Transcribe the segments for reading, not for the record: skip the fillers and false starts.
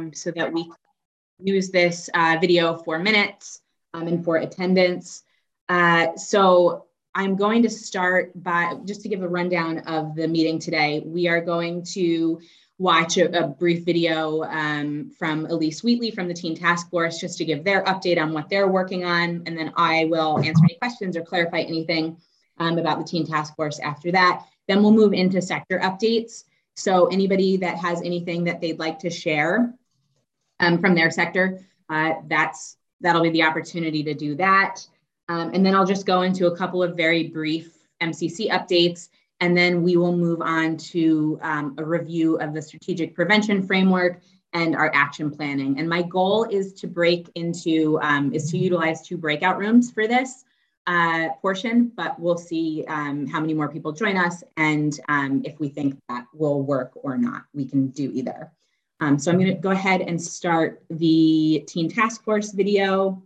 so that we use this video for minutes and for attendance. So I'm going to start by, just to give a rundown of the meeting today, we are going to watch a brief video from Elise Wheatley from the Teen Task Force, just to give their update on what they're working on. And then I will answer any questions or clarify anything about the Teen Task Force after that. Then we'll move into sector updates. So anybody that has anything that they'd like to share from their sector, that'll be the opportunity to do that. And then I'll just go into a couple of very brief MCC updates, and then we will move on to a review of the strategic prevention framework and our action planning. And my goal is to utilize 2 breakout rooms for this portion, but we'll see how many more people join us, and if we think that will work or not, we can do either. So I'm going to go ahead and start the Teen Task Force video.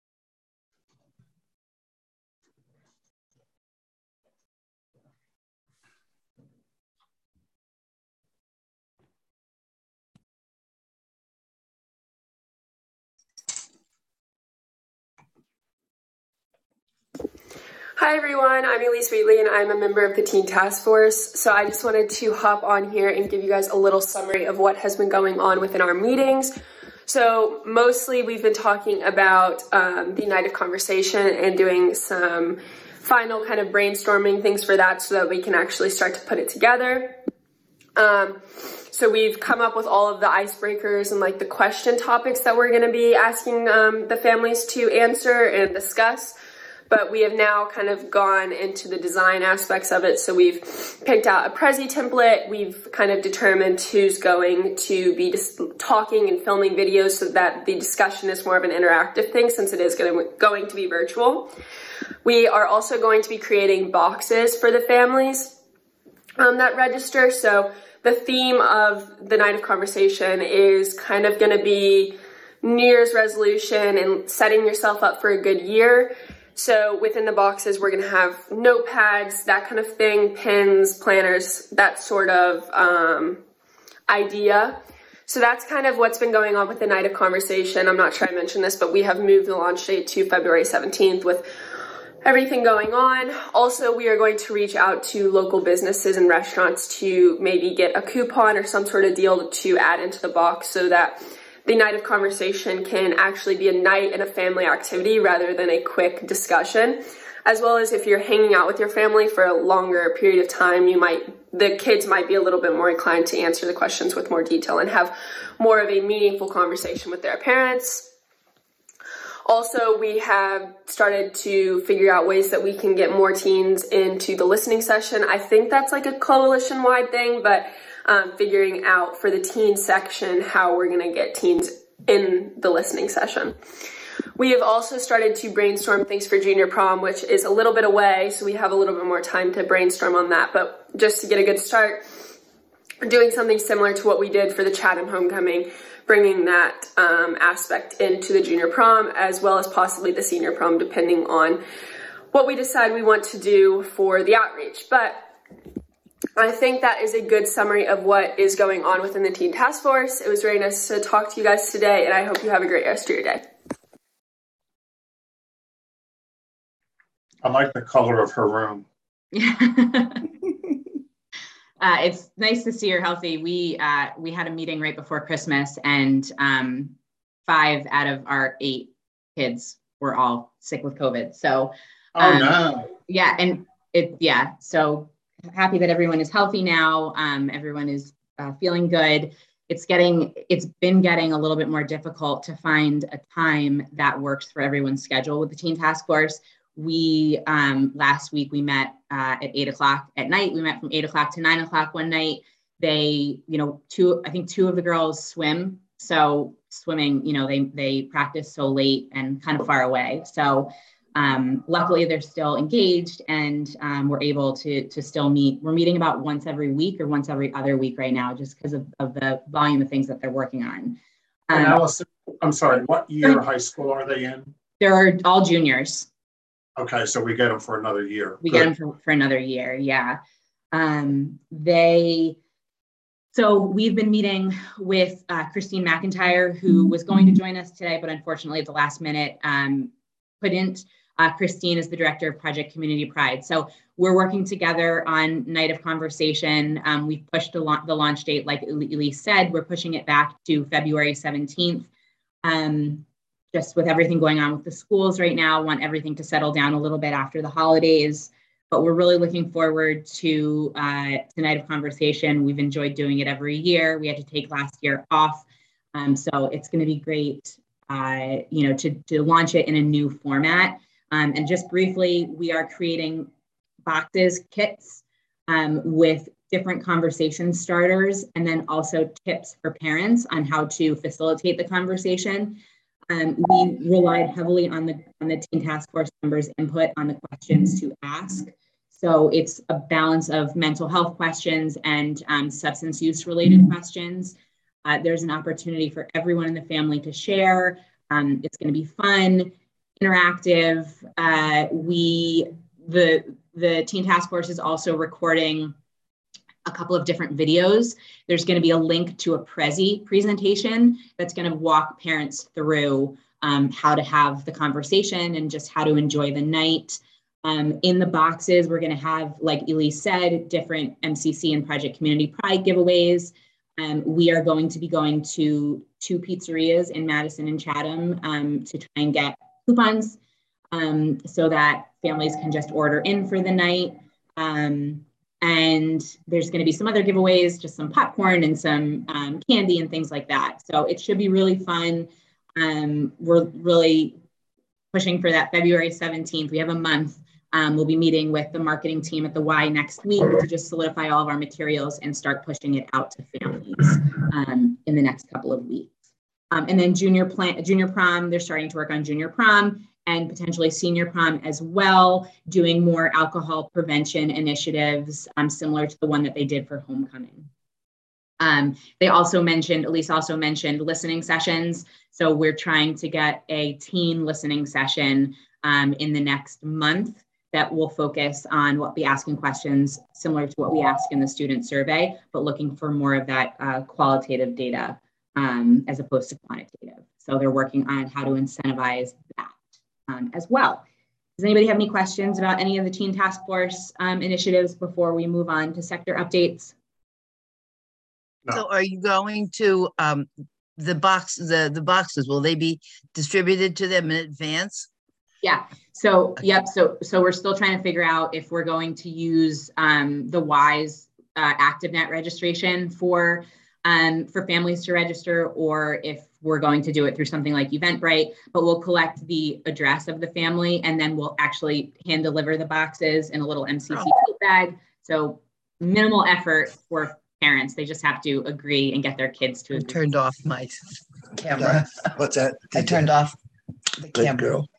Hi everyone, I'm Elise Wheatley and I'm a member of the Teen Task Force. So I just wanted to hop on here and give you guys a little summary of what has been going on within our meetings. So mostly we've been talking about the night of conversation and doing some final kind of brainstorming things for that so that we can actually start to put it together. So we've come up with all of the icebreakers and like the question topics that we're going to be asking the families to answer and discuss. But we have now kind of gone into the design aspects of it. So we've picked out a Prezi template. We've kind of determined who's going to be just talking and filming videos so that the discussion is more of an interactive thing, since it is going to be virtual. We are also going to be creating boxes for the families that register. So the theme of the night of conversation is kind of going to be New Year's resolution and setting yourself up for a good year. So within the boxes, we're going to have notepads, that kind of thing, pens, planners, that sort of idea. So that's kind of what's been going on with the night of conversation. I'm not sure I mentioned this, but we have moved the launch date to February 17th with everything going on. Also, we are going to reach out to local businesses and restaurants to maybe get a coupon or some sort of deal to add into the box so that the night of conversation can actually be a night and a family activity rather than a quick discussion. As well as if you're hanging out with your family for a longer period of time, the kids might be a little bit more inclined to answer the questions with more detail and have more of a meaningful conversation with their parents. Also, we have started to figure out ways that we can get more teens into the listening session. I think that's like a coalition-wide thing, but figuring out for the teen section how we're going to get teens in the listening session. We have also started to brainstorm things for junior prom, which is a little bit away, so we have a little bit more time to brainstorm on that. But just to get a good start, we're doing something similar to what we did for the Chatham homecoming, bringing that aspect into the junior prom, as well as possibly the senior prom, depending on what we decide we want to do for the outreach. But I think that is a good summary of what is going on within the Teen Task Force. It was very nice to talk to you guys today, and I hope you have a great rest of your day. I like the color of her room. It's nice to see her healthy. We had a meeting right before Christmas, and 5 out of our 8 kids were all sick with COVID. So, no. Yeah, and so happy that everyone is healthy now. Everyone is feeling good. It's been getting a little bit more difficult to find a time that works for everyone's schedule with the Teen Task Force. We, last week we met at 8:00 at night. We met from 8:00 to 9:00 one night. They, I think 2 of the girls swim. So swimming, they practice so late and kind of far away. So luckily they're still engaged, and we're able to still meet. We're meeting about once every week or once every other week right now, just because of the volume of things that they're working on. And Allison, I'm sorry, what year high school are they in? They're all juniors. Okay, so we get them for another year. We get them for another year, yeah. So So we've been meeting with Christine McIntyre, who was going to join us today, but unfortunately at the last minute couldn't. Christine is the director of Project Community Pride. So we're working together on Night of Conversation. We've pushed the launch date, like Elise said, we're pushing it back to February 17th. Just with everything going on with the schools right now, want everything to settle down a little bit after the holidays. But we're really looking forward to Night of Conversation. We've enjoyed doing it every year. We had to take last year off. So it's going to be great, to launch it in a new format. And just briefly, we are creating boxes, kits with different conversation starters, and then also tips for parents on how to facilitate the conversation. We relied heavily on the Teen Task Force members' input on the questions to ask. So it's a balance of mental health questions and substance use related questions. There's an opportunity for everyone in the family to share. It's going to be fun, interactive. The Teen Task Force is also recording a couple of different videos. There's going to be a link to a Prezi presentation that's going to walk parents through how to have the conversation and just how to enjoy the night. In the boxes, we're going to have, like Elise said, different MCC and Project Community Pride giveaways. We are going to be going to 2 pizzerias in Madison and Chatham to try and get coupons so that families can just order in for the night. And there's going to be some other giveaways, just some popcorn and some candy and things like that. So it should be really fun. We're really pushing for that February 17th. We have a month. We'll be meeting with the marketing team at the Y next week to just solidify all of our materials and start pushing it out to families in the next couple of weeks. And then junior prom, they're starting to work on junior prom and potentially senior prom as well, doing more alcohol prevention initiatives similar to the one that they did for homecoming. Elise also mentioned listening sessions. So we're trying to get a teen listening session in the next month that will focus on what we asking questions similar to what we ask in the student survey, but looking for more of that qualitative data as opposed to quantitative. So they're working on how to incentivize that as well. Does anybody have any questions about any of the Teen Task Force initiatives before we move on to sector updates? No. So are you going to the boxes, will they be distributed to them in advance? Yeah. So, yep. So we're still trying to figure out if we're going to use the WISE ActiveNet registration for families to register, or if we're going to do it through something like Eventbrite, but we'll collect the address of the family and then we'll actually hand deliver the boxes in a little MCC bag. So minimal effort for parents. They just have to agree and get their kids to agree. I turned off my camera. What's that? I turned off the Good camera. girl.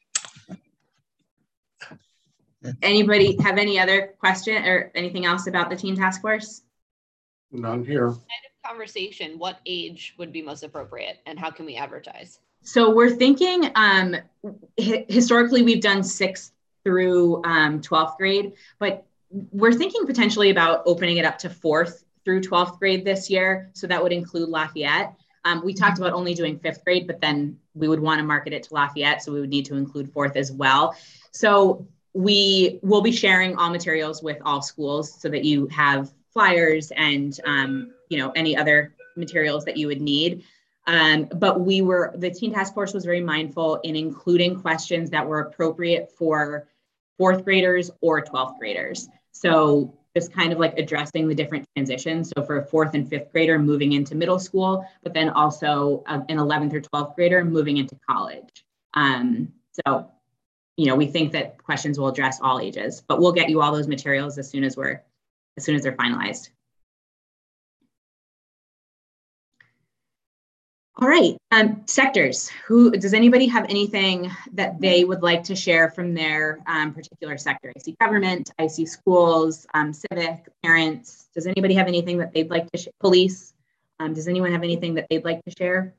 Anybody have any other question or anything else about the Teen Task Force? None here. Conversation, what age would be most appropriate and how can we advertise? So we're thinking, historically we've done 6th through 12th grade, but we're thinking potentially about opening it up to 4th through 12th grade this year. So that would include Lafayette. We talked about only doing 5th grade, but then we would want to market it to Lafayette. So we would need to include 4th as well. So we will be sharing all materials with all schools so that you have flyers and any other materials that you would need. But the Teen Task Force was very mindful in including questions that were appropriate for 4th graders or 12th graders. So just kind of like addressing the different transitions. So for a 4th and 5th grader moving into middle school, but then also an 11th or 12th grader moving into college. We think that questions will address all ages, but we'll get you all those materials as soon as they're finalized. All right, sectors. Does anybody have anything that they would like to share from their particular sector? I see government, I see schools, civic, parents. Does anybody have anything that they'd like to share? Police? Does anyone have anything that they'd like to share?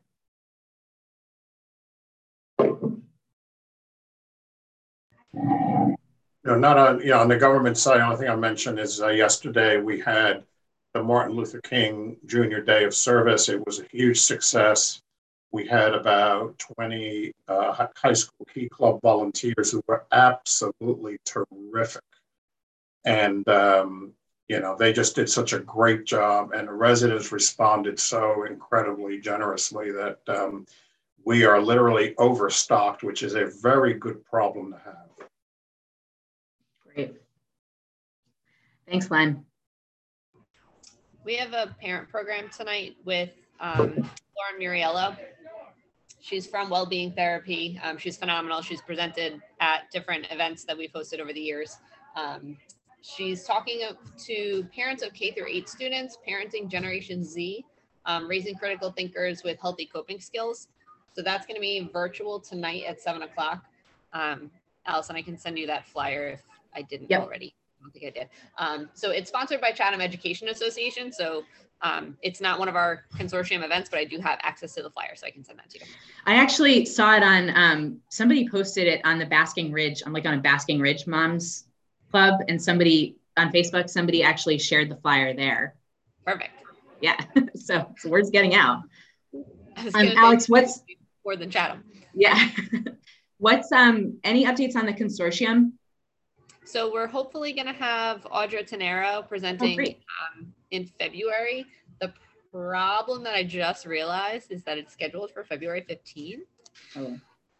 Not on the government side. The only thing I mentioned is yesterday we had the Martin Luther King Jr. Day of Service. It was a huge success. We had about 20 high school Key Club volunteers who were absolutely terrific. And, they just did such a great job, and the residents responded so incredibly generously that we are literally overstocked, which is a very good problem to have. Great. Thanks, Len. We have a parent program tonight with Lauren Muriello. She's from Wellbeing Therapy. She's phenomenal. She's presented at different events that we've hosted over the years. She's talking to parents of K through 8 students, parenting Generation Z, raising critical thinkers with healthy coping skills. So that's going to be virtual tonight at 7 o'clock. Allison, I can send you that flyer if I didn't already. I don't think I did. So it's sponsored by Chatham Education Association. So it's not one of our consortium events, but I do have access to the flyer, so I can send that to you. I actually saw it on, somebody posted it on the Basking Ridge, on a Basking Ridge Moms Club, and somebody on Facebook, somebody actually shared the flyer there. Perfect. Yeah, so word's getting out. Alex, what's more than Chatham? Yeah. What's any updates on the consortium? So we're hopefully going to have Audra Tenero presenting in February. The problem that I just realized is that it's scheduled for February 15th. Oh.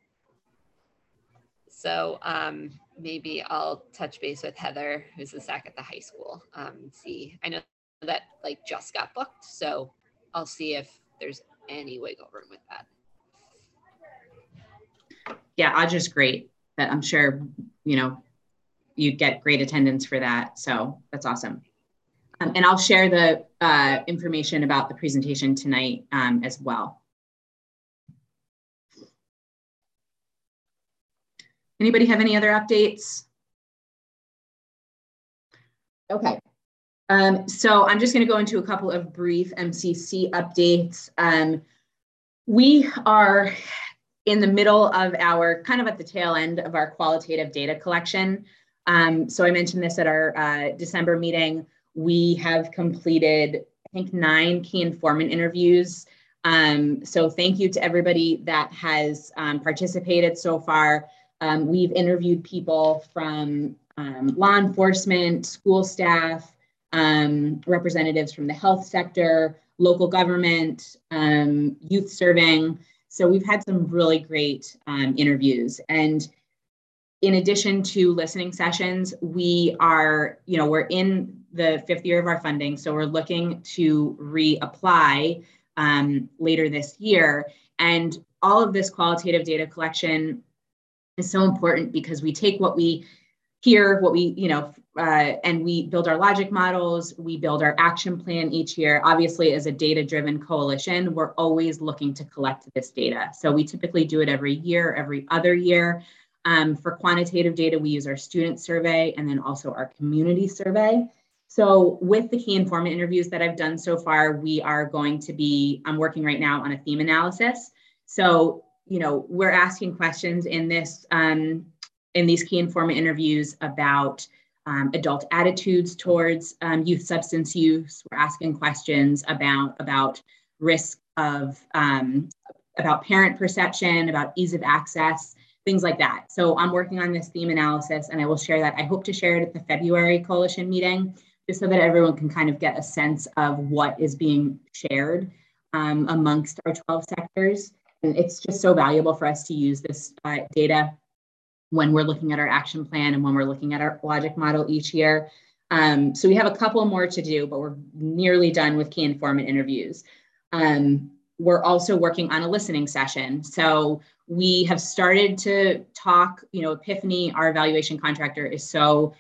So maybe I'll touch base with Heather, who's the SAC at the high school, and see. I know that just got booked, so I'll see if there's any wiggle room with that. Yeah, Audra's great. I'm sure, you get great attendance for that. So that's awesome. And I'll share the information about the presentation tonight as well. Anybody have any other updates? Okay. So I'm just going to go into a couple of brief MCC updates. We are in the middle of our, kind of at the tail end of our qualitative data collection. So I mentioned this at our December meeting. We have completed, I think, 9 key informant interviews. So thank you to everybody that has participated so far. We've interviewed people from law enforcement, school staff, representatives from the health sector, local government, youth serving. So we've had some really great interviews. And in addition to listening sessions, we are, we're in the 5th year of our funding. So we're looking to reapply later this year. And all of this qualitative data collection is so important because we take what we hear, and we build our logic models, we build our action plan each year. Obviously, as a data-driven coalition, we're always looking to collect this data. So we typically do it every year, every other year. For quantitative data, we use our student survey and then also our community survey. So with the key informant interviews that I've done so far, we are going to be, I'm working right now on a theme analysis. So, we're asking questions in this, in these key informant interviews about adult attitudes towards youth substance use. We're asking questions about risk of, about parent perception, about ease of access, things like that. So I'm working on this theme analysis and I will share that. I hope to share it at the February coalition meeting, just so that everyone can kind of get a sense of what is being shared amongst our 12 sectors. And it's just so valuable for us to use this data when we're looking at our action plan and when we're looking at our logic model each year. So we have a couple more to do, but we're nearly done with key informant interviews. We're also working on a listening session. So we have started to talk, Epiphany, our evaluation contractor, is so,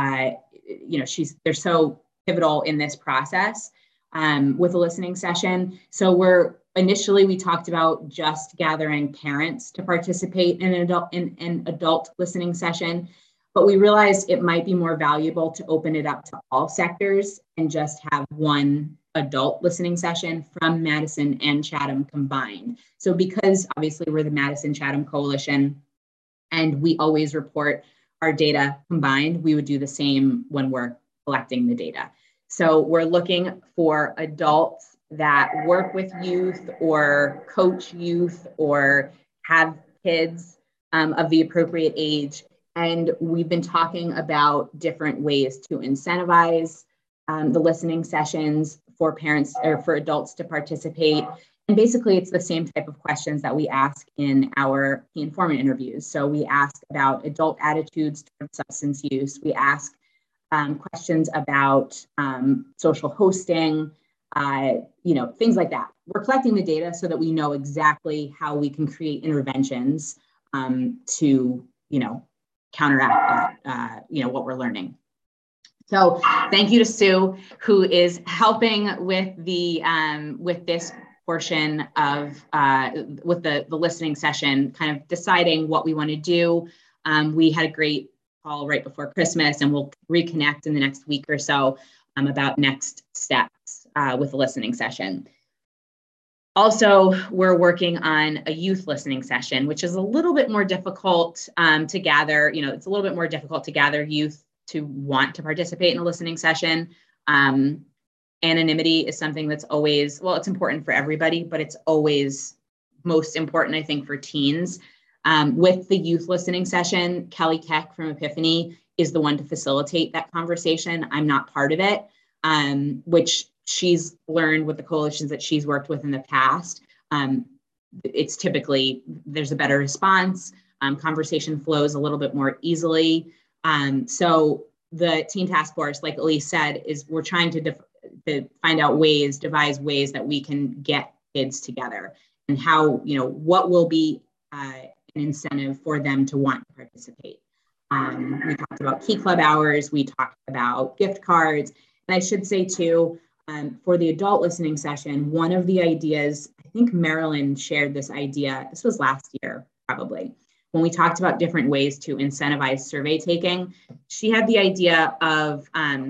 they're so pivotal in this process with a listening session. So initially we talked about just gathering parents to participate in an adult listening session, but we realized it might be more valuable to open it up to all sectors and just have one adult listening session from Madison and Chatham combined. So because obviously we're the Madison Chatham Coalition and we always report our data combined, we would do the same when we're collecting the data. So we're looking for adults that work with youth or coach youth or have kids of the appropriate age. And we've been talking about different ways to incentivize the listening sessions for parents or for adults to participate. And basically, it's the same type of questions that we ask in our key informant interviews. So we ask about adult attitudes towards substance use. We ask questions about social hosting, things like that. We're collecting the data so that we know exactly how we can create interventions to, counteract that, what we're learning. So thank you to Sue, who is helping with the with this portion of with the listening session, kind of deciding what we want to do. We had a great call right before Christmas, and we'll reconnect in the next week or so about next steps with the listening session. Also, we're working on a youth listening session, which is a little bit more difficult to gather. It's a little bit more difficult to gather youth to want to participate in a listening session. Anonymity is something that's always, it's important for everybody, but it's always most important, I think, for teens. With the youth listening session, Kelly Keck from Epiphany is the one to facilitate that conversation. I'm not part of it, which she's learned with the coalitions that she's worked with in the past. It's typically, there's a better response. Conversation flows a little bit more easily. So the Teen Task Force, like Elise said, is we're trying to find out devise ways that we can get kids together and how, what will be an incentive for them to want to participate. We talked about Key Club hours. We talked about gift cards. And I should say too, for the adult listening session, one of the ideas, I think Marilyn shared this idea, this was last year probably, when we talked about different ways to incentivize survey taking. She had the idea of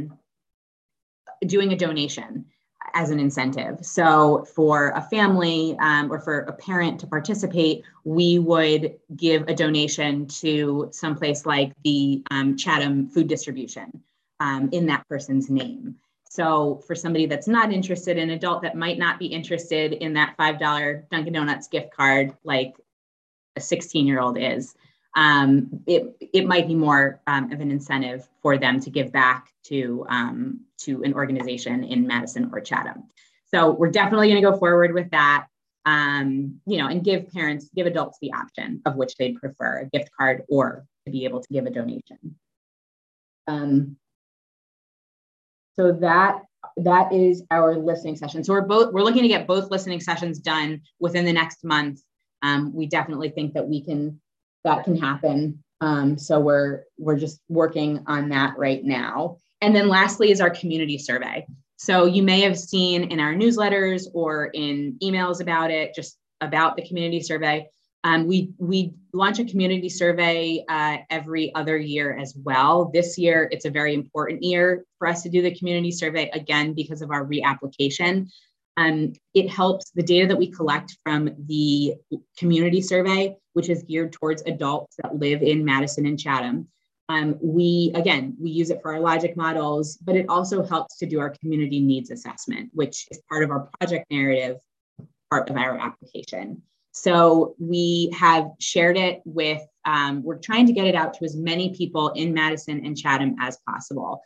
doing a donation as an incentive. So for a family or for a parent to participate, we would give a donation to someplace like the Chatham Food Distribution in that person's name. So for somebody that's not interested, an adult that might not be interested in that $5 Dunkin' Donuts gift card, like a 16-year-old is, it might be more of an incentive for them to give back to an organization in Madison or Chatham. So we're definitely going to go forward with that, and give adults the option of which they'd prefer, a gift card or to be able to give a donation. So that is our listening session. So we're looking to get both listening sessions done within the next month. We definitely think that that can happen. So we're just working on that right now. And then lastly is our community survey. So you may have seen in our newsletters or in emails about it, just about the community survey. We launch a community survey every other year as well. This year, it's a very important year for us to do the community survey, again, because of our reapplication. It helps the data that we collect from the community survey, which is geared towards adults that live in Madison and Chatham. We use it for our logic models, but it also helps to do our community needs assessment, which is part of our project narrative, part of our application. So we have shared it with, we're trying to get it out to as many people in Madison and Chatham as possible.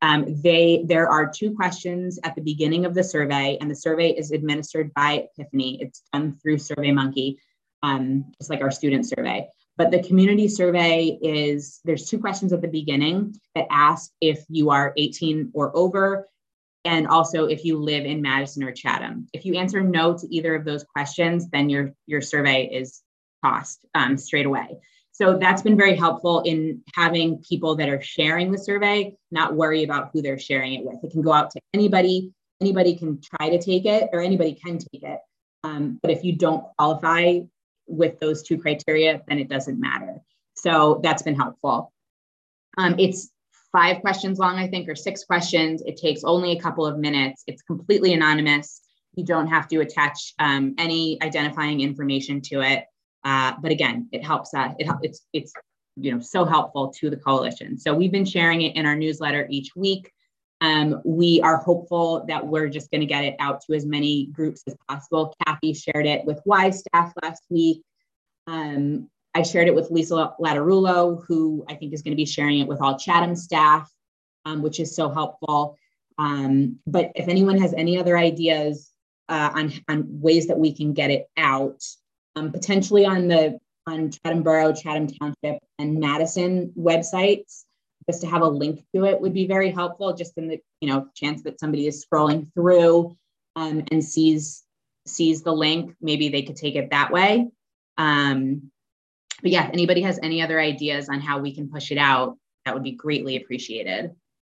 There are 2 questions at the beginning of the survey, and the survey is administered by Epiphany. It's done through SurveyMonkey, just like our student survey. But the community survey there's 2 questions at the beginning that ask if you are 18 or over, and also if you live in Madison or Chatham. If you answer no to either of those questions, then your survey is tossed straight away. So that's been very helpful in having people that are sharing the survey not worry about who they're sharing it with. It can go out to anybody. Anybody can try to take it, or anybody can take it. But if you don't qualify with those 2 criteria, then it doesn't matter. So that's been helpful. It's 5 questions long, I think, or 6 questions. It takes only a couple of minutes. It's completely anonymous. You don't have to attach any identifying information to it. But again, it helps us. It's so helpful to the coalition. So we've been sharing it in our newsletter each week. We are hopeful that we're just going to get it out to as many groups as possible. Kathy shared it with Y staff last week. I shared it with Lisa Lattarulo, who I think is going to be sharing it with all Chatham staff, which is so helpful. But if anyone has any other ideas on ways that we can get it out, potentially on Chatham Borough, Chatham Township, and Madison websites, just to have a link to it would be very helpful, just in the chance that somebody is scrolling through and sees the link, maybe they could take it that way. But yeah, if anybody has any other ideas on how we can push it out, that would be greatly appreciated.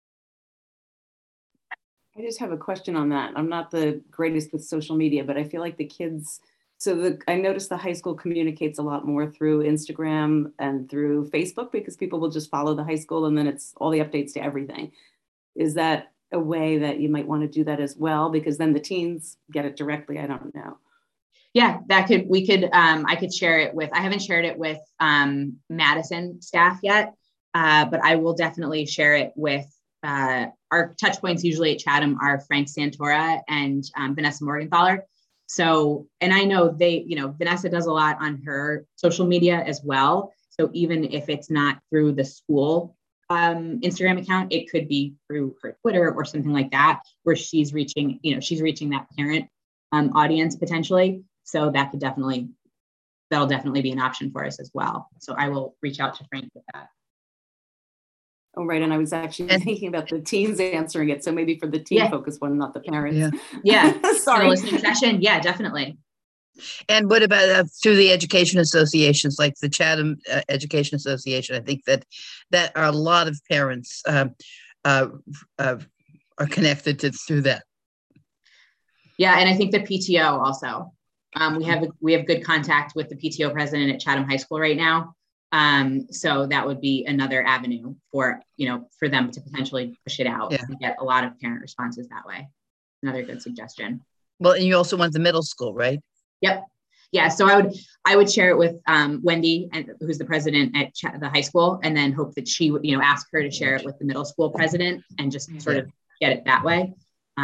I just have a question on that. I'm not the greatest with social media, but I feel like the kids, I noticed the high school communicates a lot more through Instagram and through Facebook, because people will just follow the high school and then it's all the updates to everything. Is that a way that you might want to do that as well? Because then the teens get it directly. I don't know. Yeah, I could share it with, I haven't shared it with Madison staff yet, but I will definitely share it with our touch points usually at Chatham are Frank Santora and Vanessa Morgenthaler. So, and I know Vanessa does a lot on her social media as well. So even if it's not through the school Instagram account, it could be through her Twitter or something like that, where she's reaching that parent audience potentially. So that'll definitely be an option for us as well. So I will reach out to Frank with that. Oh, right. And I was actually thinking about the teens answering it. So maybe for the teen focused one, not the parents. Yeah. Sorry. Listening session. Yeah, definitely. And what about through the education associations, like the Chatham Education Association? I think that a lot of parents are connected through that. Yeah, and I think the PTO also. We have good contact with the PTO president at Chatham High School right now. So that would be another avenue for them to potentially push it out and get a lot of parent responses that way. Another good suggestion. Well, and you also want the middle school, right? Yep. Yeah. So I would share it with Wendy, who's the president at the high school, and then hope that she would, ask her to share it with the middle school president and just sort of get it that way.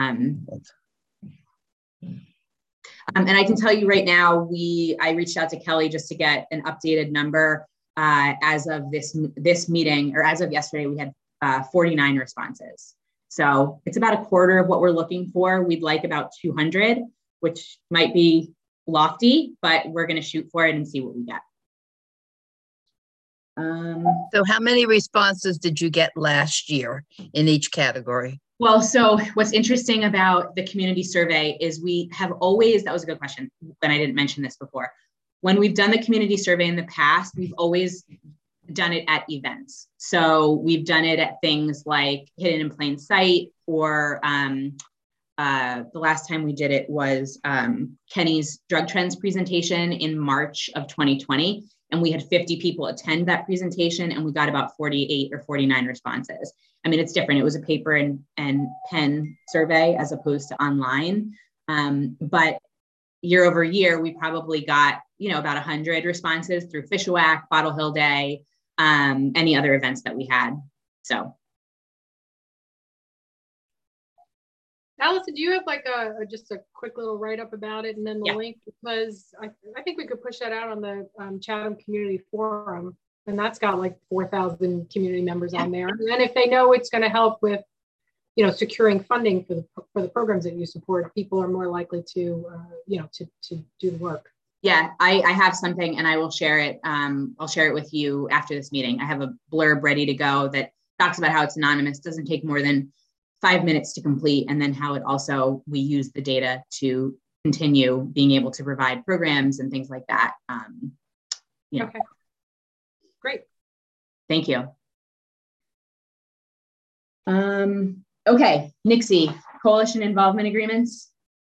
And I can tell you right now, I reached out to Kelly just to get an updated number. As of this meeting, or as of yesterday, we had 49 responses. So it's about a quarter of what we're looking for. We'd like about 200, which might be lofty, but we're going to shoot for it and see what we get. So how many responses did you get last year in each category? Well, so what's interesting about the community survey is we have always, that was a good question, and I didn't mention this before. When we've done the community survey in the past, we've always done it at events. So we've done it at things like Hidden in Plain Sight, or the last time we did it was Kenny's Drug Trends presentation in March of 2020. And we had 50 people attend that presentation, and we got about 48 or 49 responses. I mean, it's different. It was a paper and pen survey as opposed to online. But year over year, we probably got, about 100 responses through Fishwack, Bottle Hill Day, any other events that we had. So. Allison, do you have like just a quick little write-up about it and then the link? Because I think we could push that out on the Chatham Community Forum, and that's got like 4,000 community members on there. And then if they know it's going to help with, securing funding for the programs that you support, people are more likely to, to do the work. Yeah, I have something, and I will share it. I'll share it with you after this meeting. I have a blurb ready to go that talks about how it's anonymous, doesn't take more than 5 minutes to complete, and then how it also, we use the data to continue being able to provide programs and things like that. Okay, great. Thank you. Okay, Nixie, coalition involvement agreements.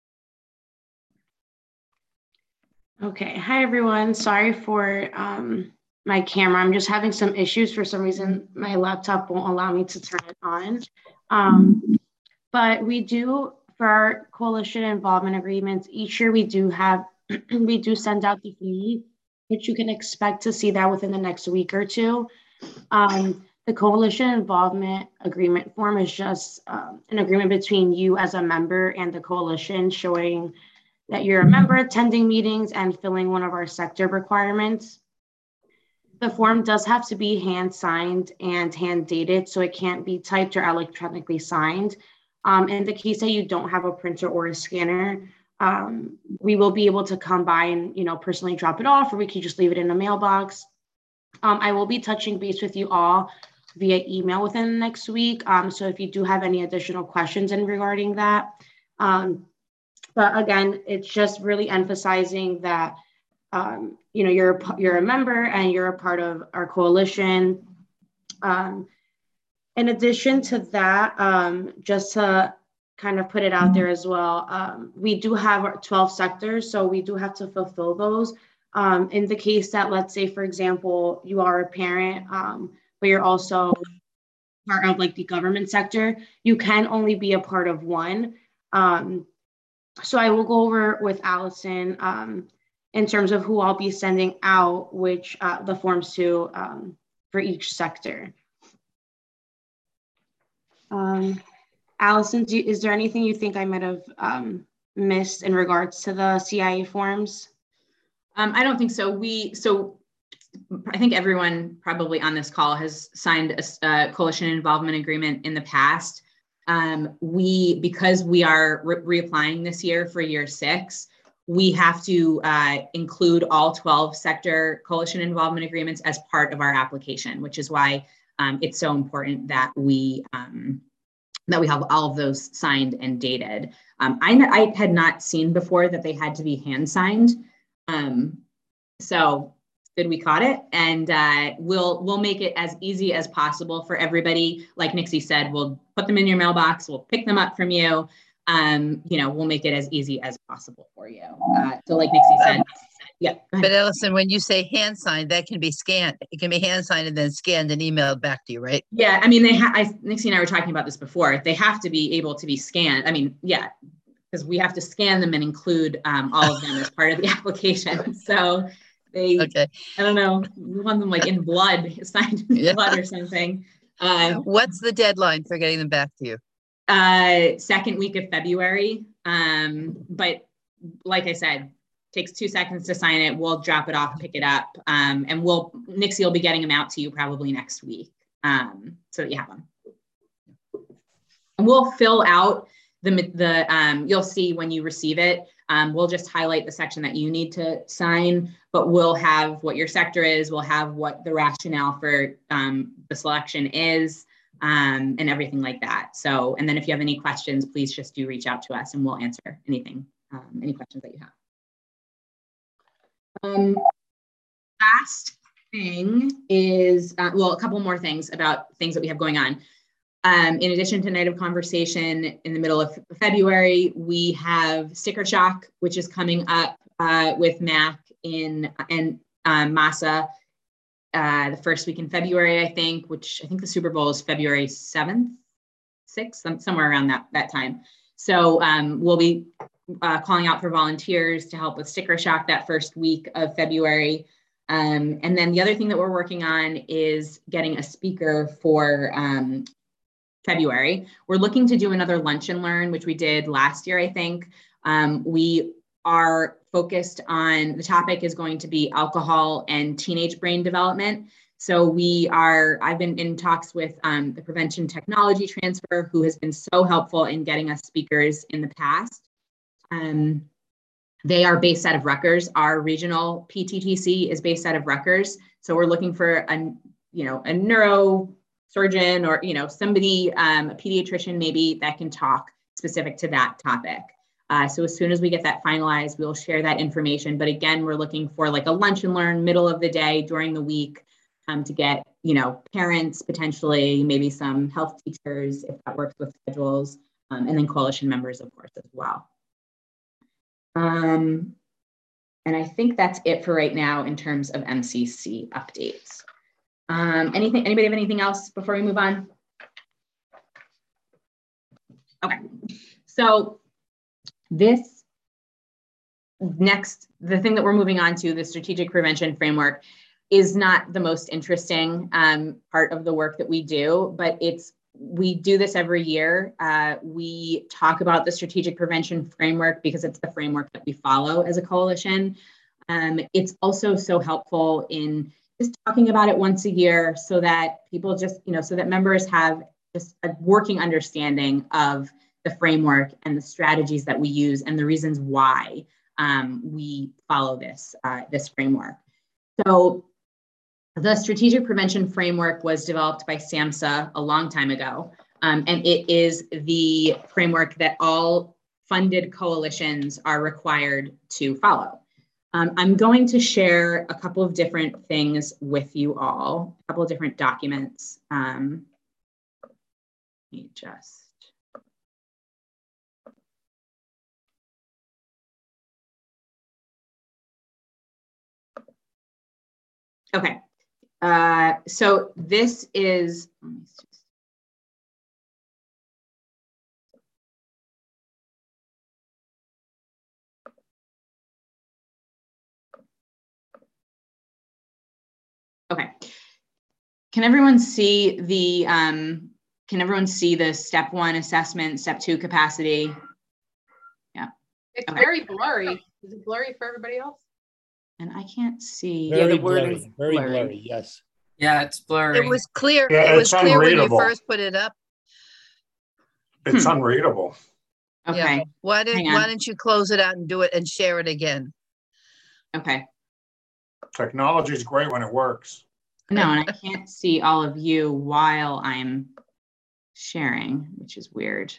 Okay, hi everyone. Sorry for my camera. I'm just having some issues. For some reason, my laptop won't allow me to turn it on. But we do, for our coalition involvement agreements, each year we do send out the fees, which you can expect to see that within the next week or two. The coalition involvement agreement form is just an agreement between you as a member and the coalition, showing that you're a member attending meetings and filling one of our sector requirements. The form does have to be hand signed and hand dated, so it can't be typed or electronically signed. In the case that you don't have a printer or a scanner, we will be able to come by and personally drop it off, or we can just leave it in a mailbox. I will be touching base with you all via email within the next week. So if you do have any additional questions in regarding that, but again, it's just really emphasizing that you're a member and you're a part of our coalition. In addition to that, just to kind of put it out there as well, we do have our 12 sectors, so we do have to fulfill those. In the case that, let's say, for example, you are a parent, but you're also part of like the government sector, you can only be a part of one. So I will go over with Allison in terms of who I'll be sending out, which the forms to for each sector. Allison, is there anything you think I might have missed in regards to the CIA forms? I don't think so. I think everyone probably on this call has signed a coalition involvement agreement in the past. Because we are reapplying this year for year 6, we have to include all 12 sector coalition involvement agreements as part of our application, which is why it's so important that we have all of those signed and dated. I had not seen before that they had to be hand signed. So good we caught it, and we'll make it as easy as possible for everybody. Like Nixie said, we'll put them in your mailbox, we'll pick them up from you. We'll make it as easy as possible for you. So like Nixie said, yeah. But Allison, when you say hand signed, that can be scanned. It can be hand signed and then scanned and emailed back to you, right? Yeah, I mean, Nixie and I were talking about this before. They have to be able to be scanned. I mean, yeah, because we have to scan them and include all of them as part of the application. So okay. I don't know, we want them like in blood, signed in blood or something. What's the deadline for getting them back to you? Second week of February. But like I said, takes 2 seconds to sign it. We'll drop it off, pick it up, and Nixie will be getting them out to you probably next week, so that you have them. And we'll fill out the you'll see when you receive it. We'll just highlight the section that you need to sign, but we'll have what your sector is. We'll have what the rationale for the selection is, and everything like that. So, and then if you have any questions, please just do reach out to us and we'll answer anything, any questions that you have. Last thing is, a couple more things about things that we have going on. In addition to Night of Conversation in the middle of February, we have Sticker Shock, which is coming up with MAC and MASA the first week in February, I think, which I think the Super Bowl is February 7th, 6th, somewhere around that time. So we'll be calling out for volunteers to help with Sticker Shock that first week of February. And then the other thing that we're working on is getting a speaker for February. We're looking to do another lunch and learn, which we did last year, I think. We are focused on, the topic is going to be alcohol and teenage brain development. So I've been in talks with the Prevention Technology Transfer, who has been so helpful in getting us speakers in the past. They are based out of Rutgers. Our regional PTTC is based out of Rutgers. So we're looking for a neurosurgeon or, somebody, a pediatrician maybe, that can talk specific to that topic. So as soon as we get that finalized, we'll share that information. But again, we're looking for like a lunch and learn middle of the day during the week to get, parents, potentially maybe some health teachers, if that works with schedules, and then coalition members, of course, as well. And I think that's it for right now in terms of MCC updates. Anybody have anything else before we move on? Okay, so the thing that we're moving on to, the strategic prevention framework, is not the most interesting part of the work that we do, but we do this every year. We talk about the strategic prevention framework because it's the framework that we follow as a coalition. It's also so helpful in just talking about it once a year so that people just, so that members have just a working understanding of the framework and the strategies that we use and the reasons why we follow this framework. So the strategic prevention framework was developed by SAMHSA a long time ago, and it is the framework that all funded coalitions are required to follow. I'm going to share a couple of different things with you all, a couple of different documents. Let me just. Okay, so this is, okay. Can everyone see the step 1 assessment, step 2 capacity? Yeah. It's very blurry. Is it blurry for everybody else? And I can't see. Very the wording blurry, very blurry, yes. Yeah, it's blurry. It was clear. Yeah, it was it's clear when you unreadable. first put it up. It's unreadable. Okay. Yeah. Why don't you close it out and do it and share it again? Okay. Technology is great when it works. No, and I can't see all of you while I'm sharing, which is weird.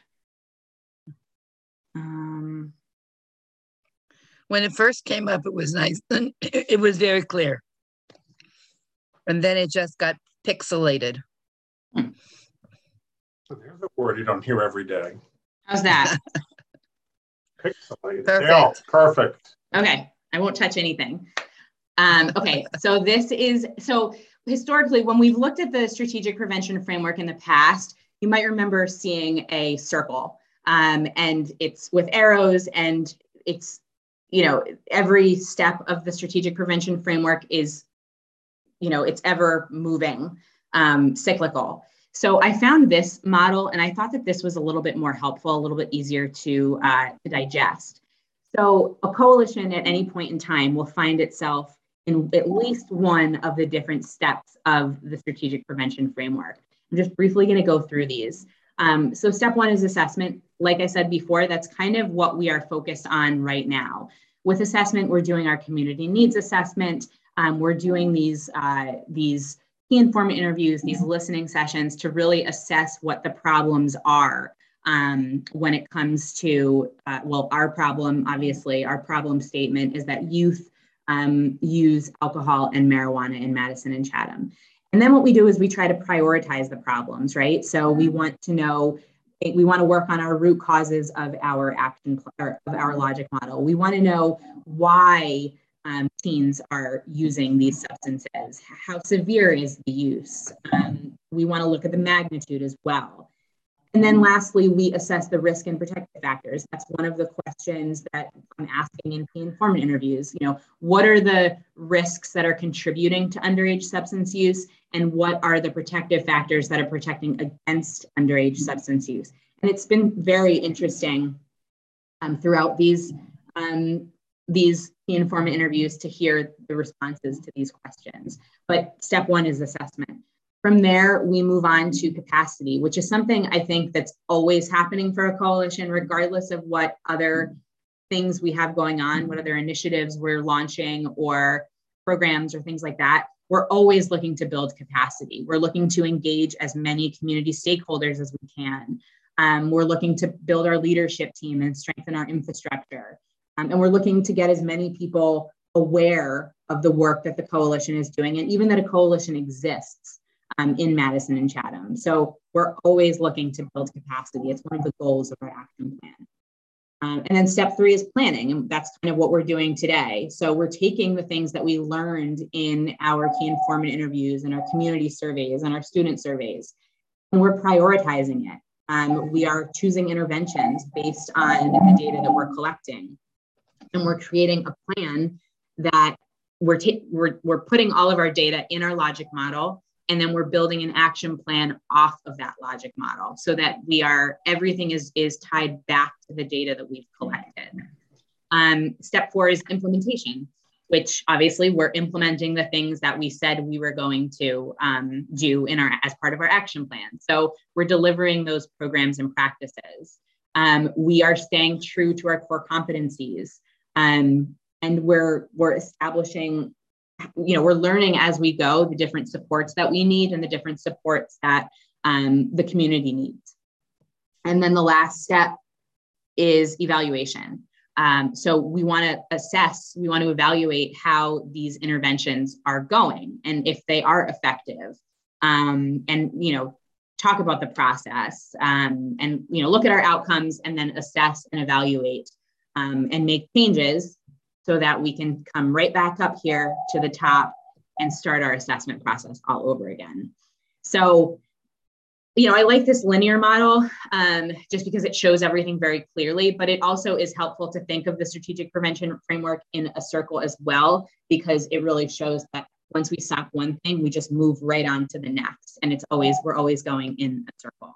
When it first came up, it was nice. It was very clear. And then it just got pixelated. So there's a word you don't hear every day. How's that? Pixelated. Perfect. Yeah, perfect. Okay, I won't touch anything. Okay, so historically, when we've looked at the strategic prevention framework in the past, you might remember seeing a circle, and it's with arrows, and it's, every step of the strategic prevention framework is, it's ever moving, cyclical. So I found this model, and I thought that this was a little bit more helpful, a little bit easier to digest. So a coalition at any point in time will find itself in at least one of the different steps of the strategic prevention framework. I'm just briefly going to go through these. So step 1 is assessment. Like I said before, that's kind of what we are focused on right now. With assessment, we're doing our community needs assessment. We're doing these key informant interviews, these listening sessions to really assess what the problems are when it comes to, our problem, obviously, our problem statement is that youth use alcohol and marijuana in Madison and Chatham. And then what we do is we try to prioritize the problems, right? So we want to work on our root causes of our of our logic model. We want to know why teens are using these substances. How severe is the use? We want to look at the magnitude as well. And then lastly, we assess the risk and protective factors. That's one of the questions that I'm asking in key informant interviews. What are the risks that are contributing to underage substance use? And what are the protective factors that are protecting against underage substance use? And it's been very interesting throughout these key informant interviews to hear the responses to these questions. But step 1 is assessment. From there, we move on to capacity, which is something I think that's always happening for a coalition, regardless of what other things we have going on, what other initiatives we're launching or programs or things like that. We're always looking to build capacity. We're looking to engage as many community stakeholders as we can. We're looking to build our leadership team and strengthen our infrastructure. And we're looking to get as many people aware of the work that the coalition is doing, and even that a coalition exists in Madison and Chatham. So we're always looking to build capacity. It's one of the goals of our action plan. And then step 3 is planning, and that's kind of what we're doing today. So we're taking the things that we learned in our key informant interviews and our community surveys and our student surveys, and we're prioritizing it. We are choosing interventions based on the data that we're collecting. And we're creating a plan that we're putting all of our data in our logic model, and then we're building an action plan off of that logic model so that everything is tied back to the data that we've collected. Step 4 is implementation, which obviously we're implementing the things that we said we were going to do as part of our action plan. So we're delivering those programs and practices. We are staying true to our core competencies, and we're establishing, we're learning as we go the different supports that we need and the different supports that the community needs. And then the last step is evaluation. So we want to evaluate how these interventions are going and if they are effective, and, talk about the process, and, look at our outcomes and then assess and evaluate, and make changes so that we can come right back up here to the top and start our assessment process all over again. So, I like this linear model just because it shows everything very clearly, but it also is helpful to think of the strategic prevention framework in a circle as well, because it really shows that once we stop one thing, we just move right on to the next. And we're always going in a circle.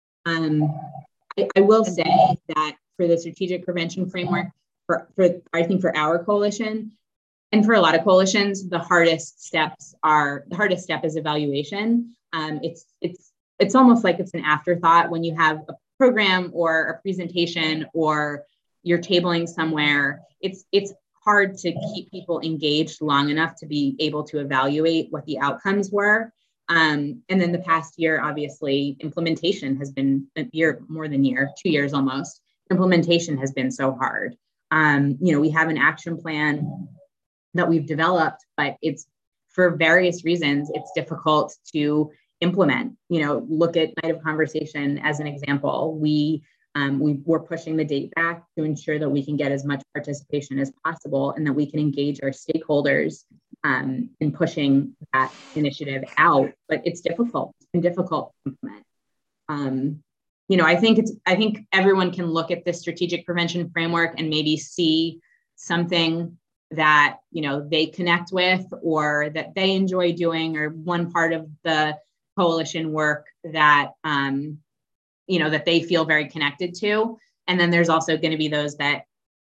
I will say that for the strategic prevention framework, I think for our coalition and for a lot of coalitions, the hardest step is evaluation. It's almost like it's an afterthought when you have a program or a presentation or you're tabling somewhere. It's hard to keep people engaged long enough to be able to evaluate what the outcomes were. And then the past year, obviously, implementation has been more than 2 years almost. Implementation has been so hard. We have an action plan that we've developed, but it's for various reasons, it's difficult to implement. Look at Night of Conversation as an example. We're pushing the date back to ensure that we can get as much participation as possible and that we can engage our stakeholders in pushing that initiative out. But it's difficult. It's been difficult to implement. I think everyone can look at this strategic prevention framework and maybe see something that they connect with or that they enjoy doing, or one part of the coalition work that that they feel very connected to. And then there's also going to be those that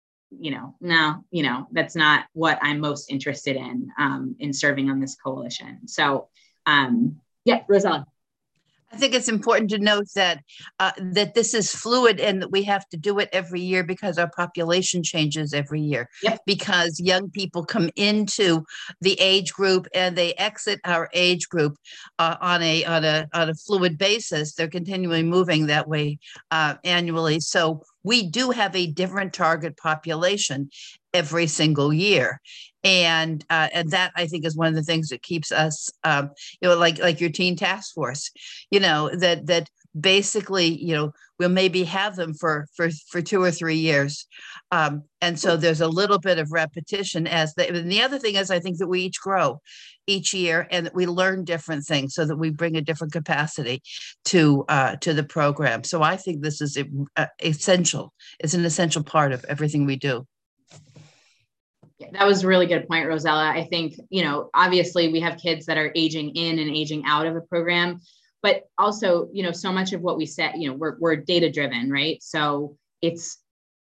that's not what I'm most interested in serving on this coalition. So Rosella. I think it's important to note that that this is fluid and that we have to do it every year because our population changes every year. Yep. Because young people come into the age group and they exit our age group on a fluid basis. They're continually moving that way annually. So we do have a different target population every single year. And that, I think, is one of the things that keeps us, like your teen task force, that basically, we'll maybe have them for 2 or 3 years. And so there's a little bit of repetition and the other thing is, I think that we each grow each year and that we learn different things so that we bring a different capacity to the program. So I think this is essential. It's an essential part of everything we do. That was a really good point, Rosella. I think, obviously we have kids that are aging in and aging out of a program, but also, so much of what we said, we're data driven, right? So it's,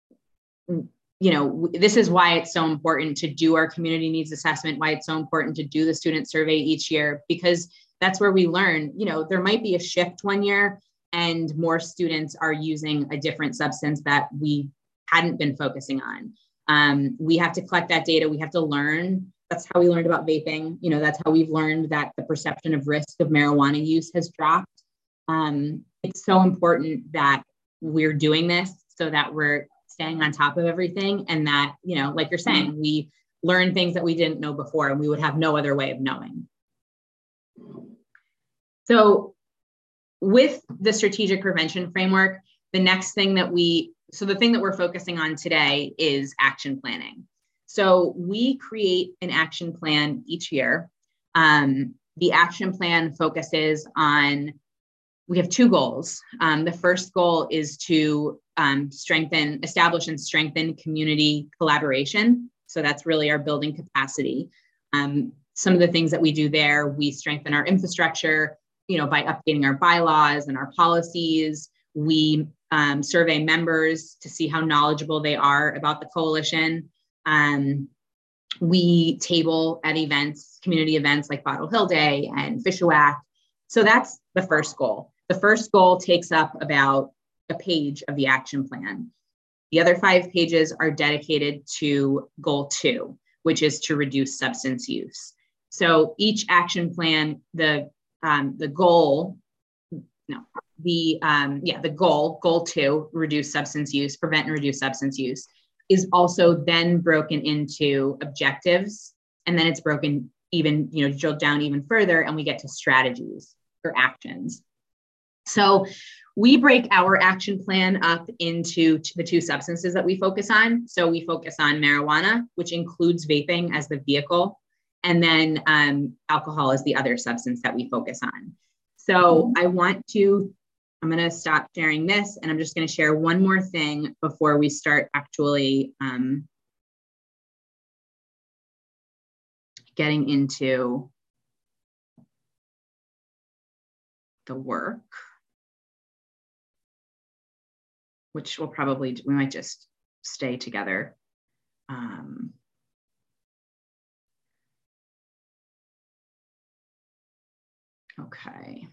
this is why it's so important to do our community needs assessment, why it's so important to do the student survey each year, because that's where we learn, there might be a shift one year and more students are using a different substance that we hadn't been focusing on. We have to collect that data. We have to learn. That's how we learned about vaping. That's how we've learned that the perception of risk of marijuana use has dropped. It's so important that we're doing this so that we're staying on top of everything. And that, like you're saying, we learn things that we didn't know before and we would have no other way of knowing. So with the strategic prevention framework, the next thing the thing that we're focusing on today is action planning. So we create an action plan each year. The action plan focuses on, we have 2 goals. The first goal is to establish and strengthen community collaboration. So that's really our building capacity. Some of the things that we do there, we strengthen our infrastructure, by updating our bylaws and our policies. We survey members to see how knowledgeable they are about the coalition. We table at events, community events like Bottle Hill Day and Fishwack. So that's the first goal. The first goal takes up about a page of the action plan. The other 5 pages are dedicated to goal 2, which is to reduce substance use. So each action plan, the goal 2, reduce substance use, prevent and reduce substance use, is also then broken into objectives. And then it's broken even, drilled down even further, and we get to strategies or actions. So we break our action plan up into the 2 substances that we focus on. So we focus on marijuana, which includes vaping as the vehicle, and then alcohol is the other substance that we focus on. So I'm going to stop sharing this, and I'm just going to share one more thing before we start actually getting into the work, which we might just stay together. Okay.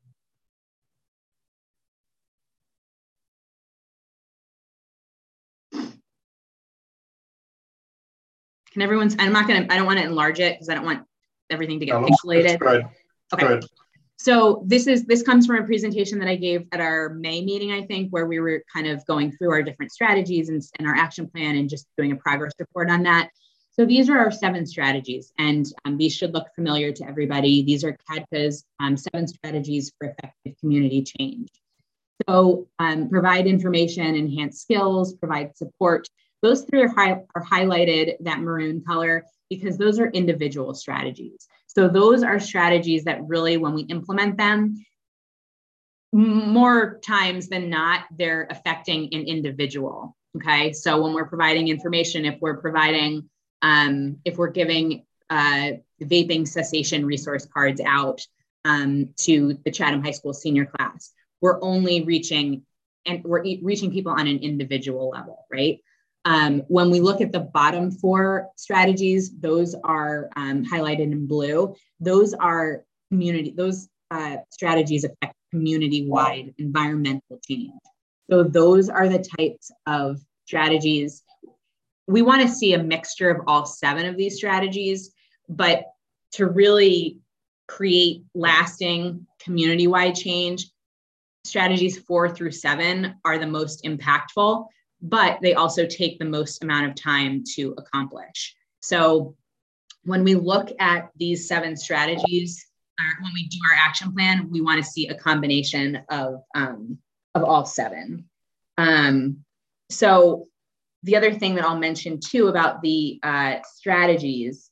Can everyone's, I don't want to enlarge it because I don't want everything to get pixelated. Okay. Good. So this comes from a presentation that I gave at our May meeting, I think, where we were kind of going through our different strategies and our action plan and just doing a progress report on that. So these are our 7 strategies, and these should look familiar to everybody. These are CADPA's 7 strategies for effective community change. So provide information, enhance skills, provide support. Those 3 are highlighted that maroon color because those are individual strategies. So those are strategies that really, when we implement them, more times than not, they're affecting an individual, okay? So when we're providing information, if we're giving vaping cessation resource cards out to the Chatham High School senior class, we're only reaching people on an individual level, right? When we look at the bottom 4 strategies, those are highlighted in blue. Those are strategies affect community-wide environmental change. So those are the types of strategies. We want to see a mixture of all 7 of these strategies, but to really create lasting community-wide change, strategies 4 through 7 are the most impactful, but they also take the most amount of time to accomplish. So when we look at these 7 strategies, when we do our action plan, we want to see a combination of all 7. So the other thing that I'll mention too about the strategies,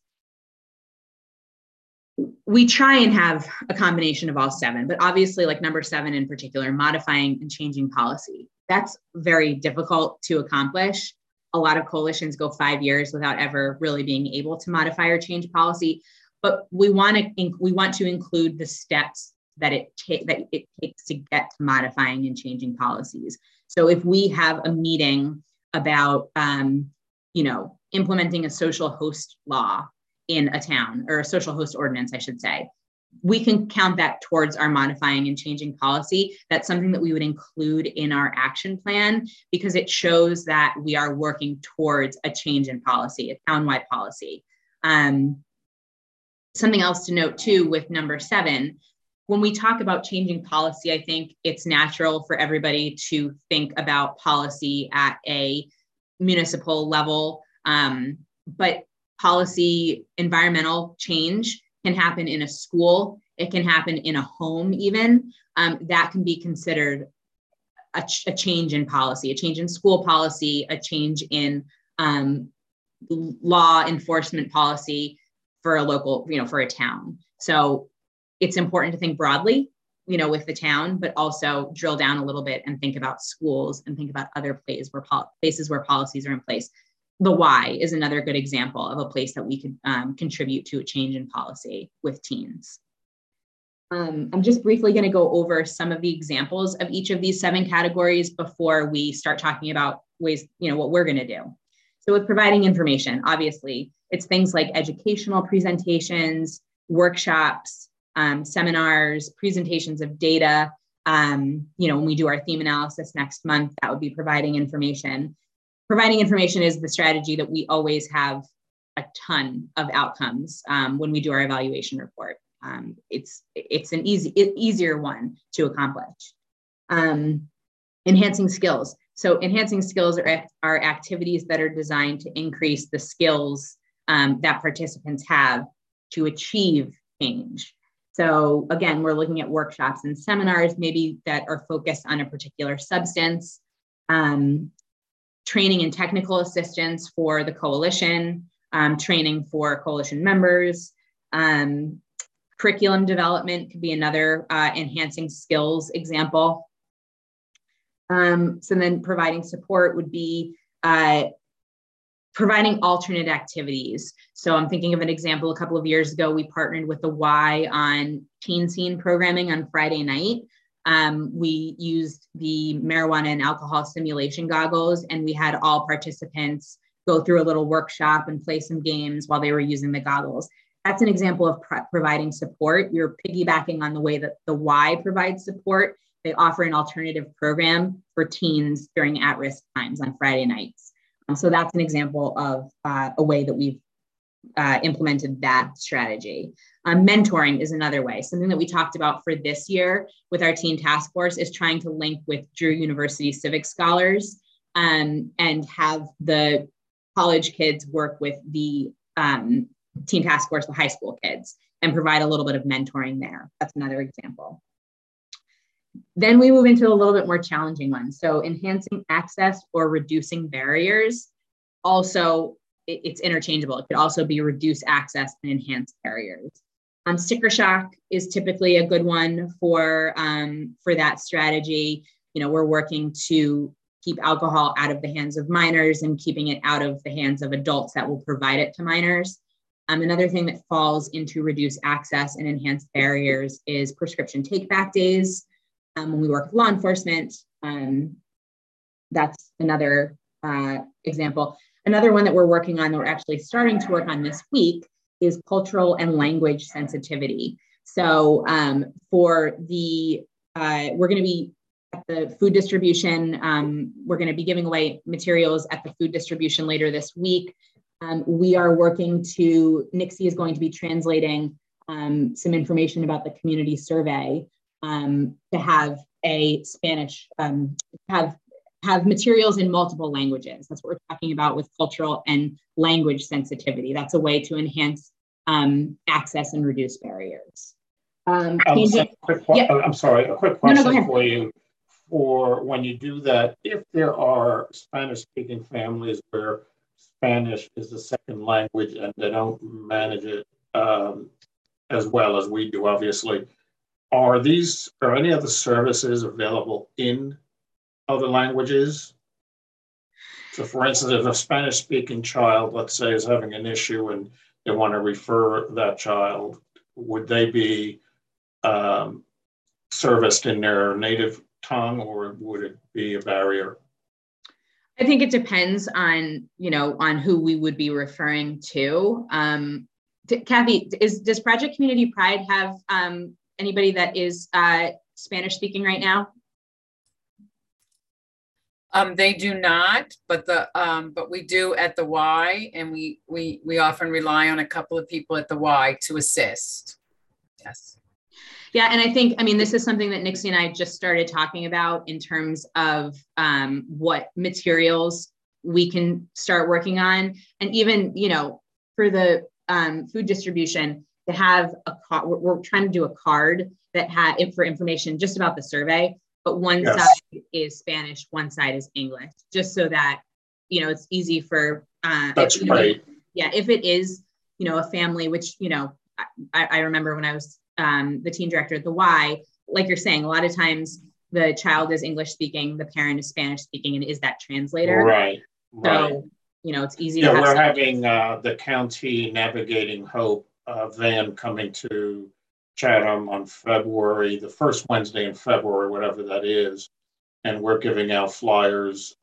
we try and have a combination of all 7, but obviously, like number 7 in particular, modifying and changing policy, that's very difficult to accomplish. A lot of coalitions go 5 years without ever really being able to modify or change policy, but we want to include the steps that it takes to get to modifying and changing policies. So if we have a meeting about implementing a social host law in a town, or a social host ordinance, I should say, we can count that towards our modifying and changing policy. That's something that we would include in our action plan because it shows that we are working towards a change in policy, a townwide policy. Something else to note too with number 7, when we talk about changing policy, I think it's natural for everybody to think about policy at a municipal level, but policy, environmental change can happen in a school. It can happen in a home even. That can be considered a change in policy, a change in school policy, a change in law enforcement policy for a local, for a town. So it's important to think broadly, with the town, but also drill down a little bit and think about schools and think about other places where policies are in place. the Y is another good example of a place that we could contribute to a change in policy with teens. I'm just briefly going to go over some of the examples of each of these 7 categories before we start talking about ways, what we're going to do. So with providing information, obviously, it's things like educational presentations, workshops, seminars, presentations of data. When we do our theme analysis next month, that would be providing information. Providing information is the strategy that we always have a ton of outcomes when we do our evaluation report. It's an easier one to accomplish. Enhancing skills. So enhancing skills are activities that are designed to increase the skills that participants have to achieve change. So again, we're looking at workshops and seminars, maybe that are focused on a particular substance, training and technical assistance for the coalition, training for coalition members, curriculum development could be another enhancing skills example. So then providing support would be providing alternate activities. So I'm thinking of an example. A couple of years ago, we partnered with the Y on teen scene programming on Friday night. We used the marijuana and alcohol simulation goggles, and we had all participants go through a little workshop and play some games while they were using the goggles. That's an example of providing support. You're piggybacking on the way that the Y provides support. They offer an alternative program for teens during at-risk times on Friday nights. So that's an example of a way that we've implemented that strategy. Mentoring is another way. Something that we talked about for this year with our teen task force is trying to link with Drew University Civic Scholars and have the college kids work with the teen task force, the high school kids, and provide a little bit of mentoring there. That's another example. Then we move into a little bit more challenging ones. So enhancing access or reducing barriers. Also, it's interchangeable. It could also be reduce access and enhance barriers. Sticker shock is typically a good one for that strategy. We're working to keep alcohol out of the hands of minors and keeping it out of the hands of adults that will provide it to minors. Another thing that falls into reduce access and enhance barriers is prescription take-back days. When we work with law enforcement, that's another example. Another one that we're working on, that we're actually starting to work on this week, is cultural and language sensitivity. So we're going to be at the food distribution. We're going to be giving away materials at the food distribution later this week. We are working Nixie is going to be translating some information about the community survey to have a Spanish, have materials in multiple languages. That's what we're talking about with cultural and language sensitivity. That's a way to enhance access and reduce barriers. I'm sorry, a quick question for you. For when you do that, if there are Spanish-speaking families where Spanish is the second language and they don't manage it as well as we do, obviously, are any of the services available in other languages? So for instance, if a Spanish-speaking child, let's say, is having an issue and they want to refer that child, would they be serviced in their native tongue, or would it be a barrier? I think it depends on, on who we would be referring to. Kathy, does Project Community Pride have anybody that is Spanish speaking right now? They do not, but we do at the Y, and we often rely on a couple of people at the Y to assist. Yes. Yeah, and I think, this is something that Nixie and I just started talking about in terms of what materials we can start working on. And even, for the food distribution, to have we're trying to do a card that for information just about the survey, but one side is Spanish, one side is English, just so that, it's easy for, that's great. If it is, a family, which, I remember when I was the teen director at the Y, like you're saying, a lot of times the child is English speaking, the parent is Spanish speaking, and is that translator. Right. So it's easy Yeah, to have. we're having the county Navigating Hope van coming to Chatham on the first Wednesday in February, whatever that is. And we're giving out flyers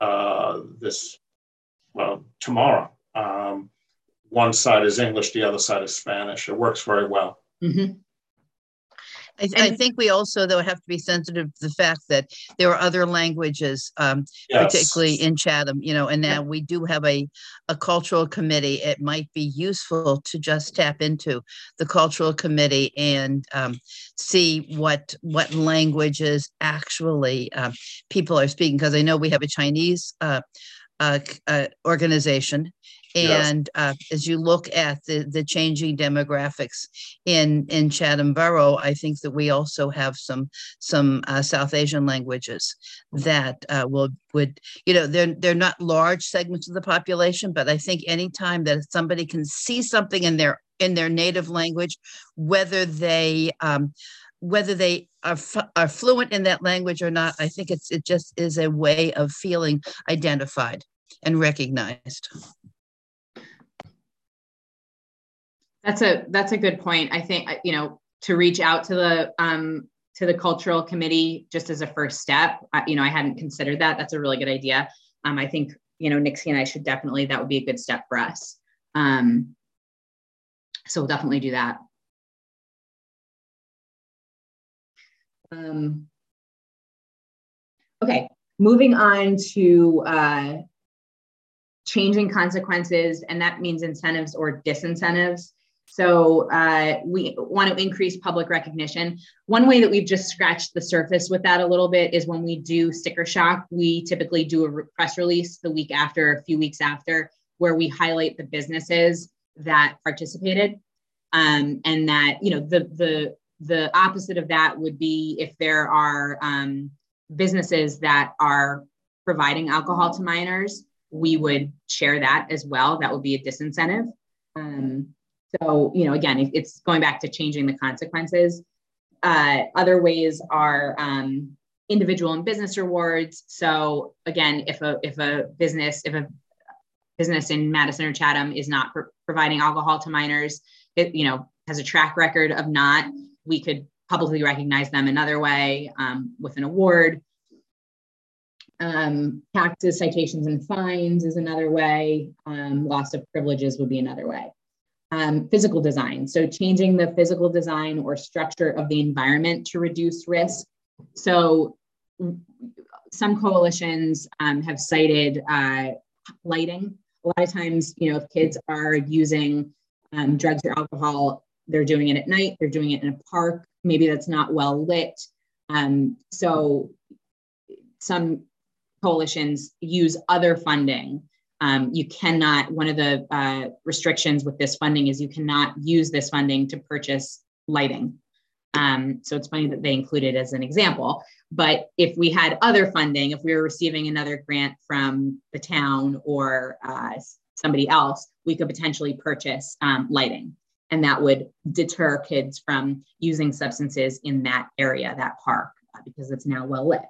tomorrow. One side is English, the other side is Spanish. It works very well. Mm-hmm. I think we also, though, have to be sensitive to the fact that there are other languages, Yes. particularly in Chatham, and now we do have a cultural committee. It might be useful to just tap into the cultural committee and see what languages actually people are speaking. Because I know we have a Chinese organization. And as you look at the changing demographics in Chatham Borough, I think that we also have some South Asian languages that they're not large segments of the population, but I think anytime that somebody can see something in their native language, whether they are fluent in that language or not, I think it just is a way of feeling identified and recognized. That's a good point. I think, to reach out to the cultural committee just as a first step, I hadn't considered that. That's a really good idea. I think, Nixie and I should that would be a good step for us. So we'll definitely do that. Okay, moving on to changing consequences, and that means incentives or disincentives. So we want to increase public recognition. One way that we've just scratched the surface with that a little bit is when we do sticker shock, we typically do a press release the week after, a few weeks after, where we highlight the businesses that participated. And that, the opposite of that would be if there are businesses that are providing alcohol to minors, we would share that as well. That would be a disincentive. So, again, it's going back to changing the consequences. Other ways are individual and business rewards. So again, if a business in Madison or Chatham is not providing alcohol to minors, it has a track record of not, we could publicly recognize them another way with an award. Taxes, citations, and fines is another way. Loss of privileges would be another way. Physical design. So changing the physical design or structure of the environment to reduce risk. So some coalitions have cited lighting. A lot of times, if kids are using drugs or alcohol, they're doing it at night, they're doing it in a park, maybe that's not well lit. So some coalitions use other funding. You cannot, one of the restrictions with this funding is you cannot use this funding to purchase lighting. So it's funny that they include it as an example, but if we had other funding, if we were receiving another grant from the town or somebody else, we could potentially purchase lighting, and that would deter kids from using substances in that area, that park, because it's now well lit.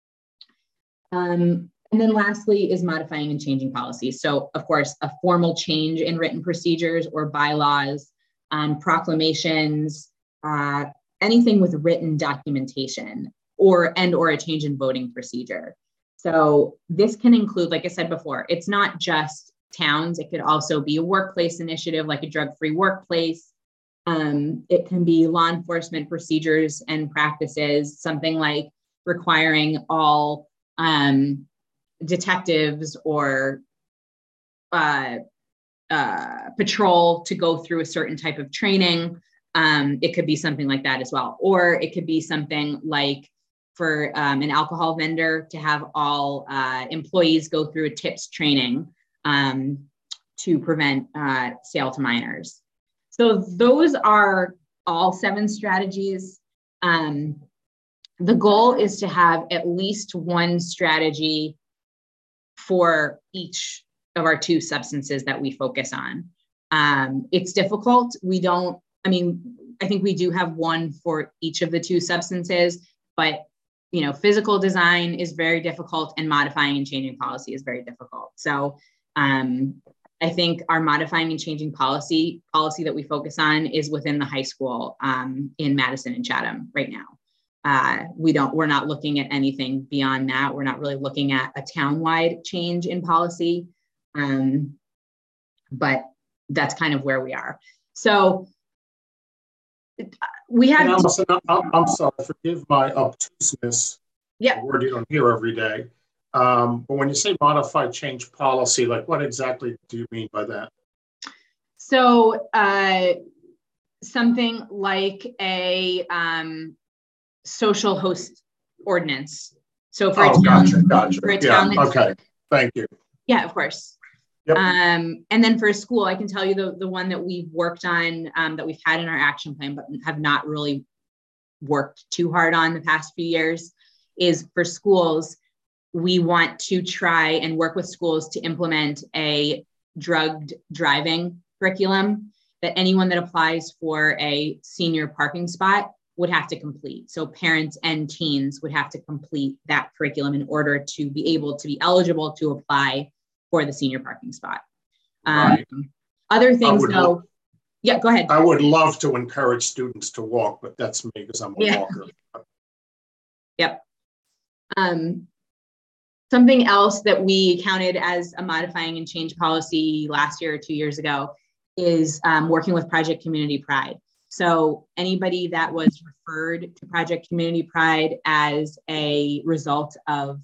And then lastly is modifying and changing policies. So of course, a formal change in written procedures or bylaws, proclamations, anything with written documentation or a change in voting procedure. So this can include, like I said before, it's not just towns. It could also be a workplace initiative like a drug-free workplace. It can be law enforcement procedures and practices, something like requiring all detectives or patrol to go through a certain type of training. It could be something like that as well. Or it could be something like for an alcohol vendor to have all employees go through a TIPS training to prevent sale to minors. So those are all 7 strategies. The goal is to have at least one strategy for each of our 2 substances that we focus on. It's difficult. I think we do have one for each of the 2 substances, but physical design is very difficult and modifying and changing policy is very difficult. So I think our modifying and changing policy that we focus on is within the high school in Madison and Chatham right now. We're not looking at anything beyond that. We're not really looking at a town-wide change in policy, but that's kind of where we are. So we have. Allison, I'm sorry, forgive my obtuseness. Yeah. A word you don't hear every day. But when you say modify change policy, like what exactly do you mean by that? So something like a social host ordinance. So for a town, gotcha. For a town okay, thank you. Yeah, of course. Yep. And then for a school, I can tell you the one that we've worked on, that we've had in our action plan, but have not really worked too hard on the past few years, is for schools. We want to try and work with schools to implement a drugged driving curriculum that anyone that applies for a senior parking spot would have to complete. So parents and teens would have to complete that curriculum in order to be able to be eligible to apply for the senior parking spot. Right. Other things though, yeah, go ahead. I would love to encourage students to walk, but that's me because I'm a walker. Yep. Something else that we counted as a modifying and change policy last year or 2 years ago is working with Project Community Pride. So anybody that was referred to Project Community Pride as a result of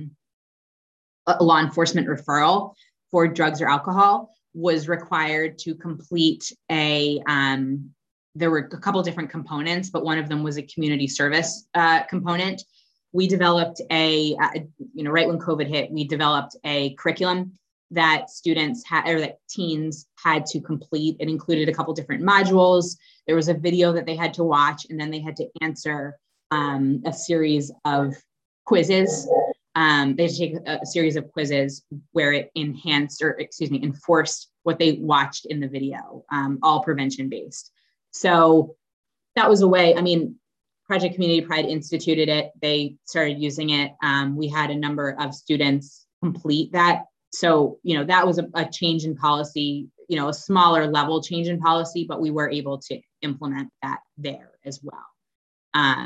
a law enforcement referral for drugs or alcohol was required to complete there were a couple different components, but one of them was a community service component. We developed right when COVID hit, we developed a curriculum that students had, or that teens had to complete. It included a couple different modules. There was a video that they had to watch, and then they had to answer a series of quizzes. They had to take a series of quizzes where it enforced what they watched in the video, all prevention based. So that was a way, Project Community Pride instituted it. They started using it. We had a number of students complete that. So, that was a change in policy, a smaller level change in policy, but we were able to implement that there as well.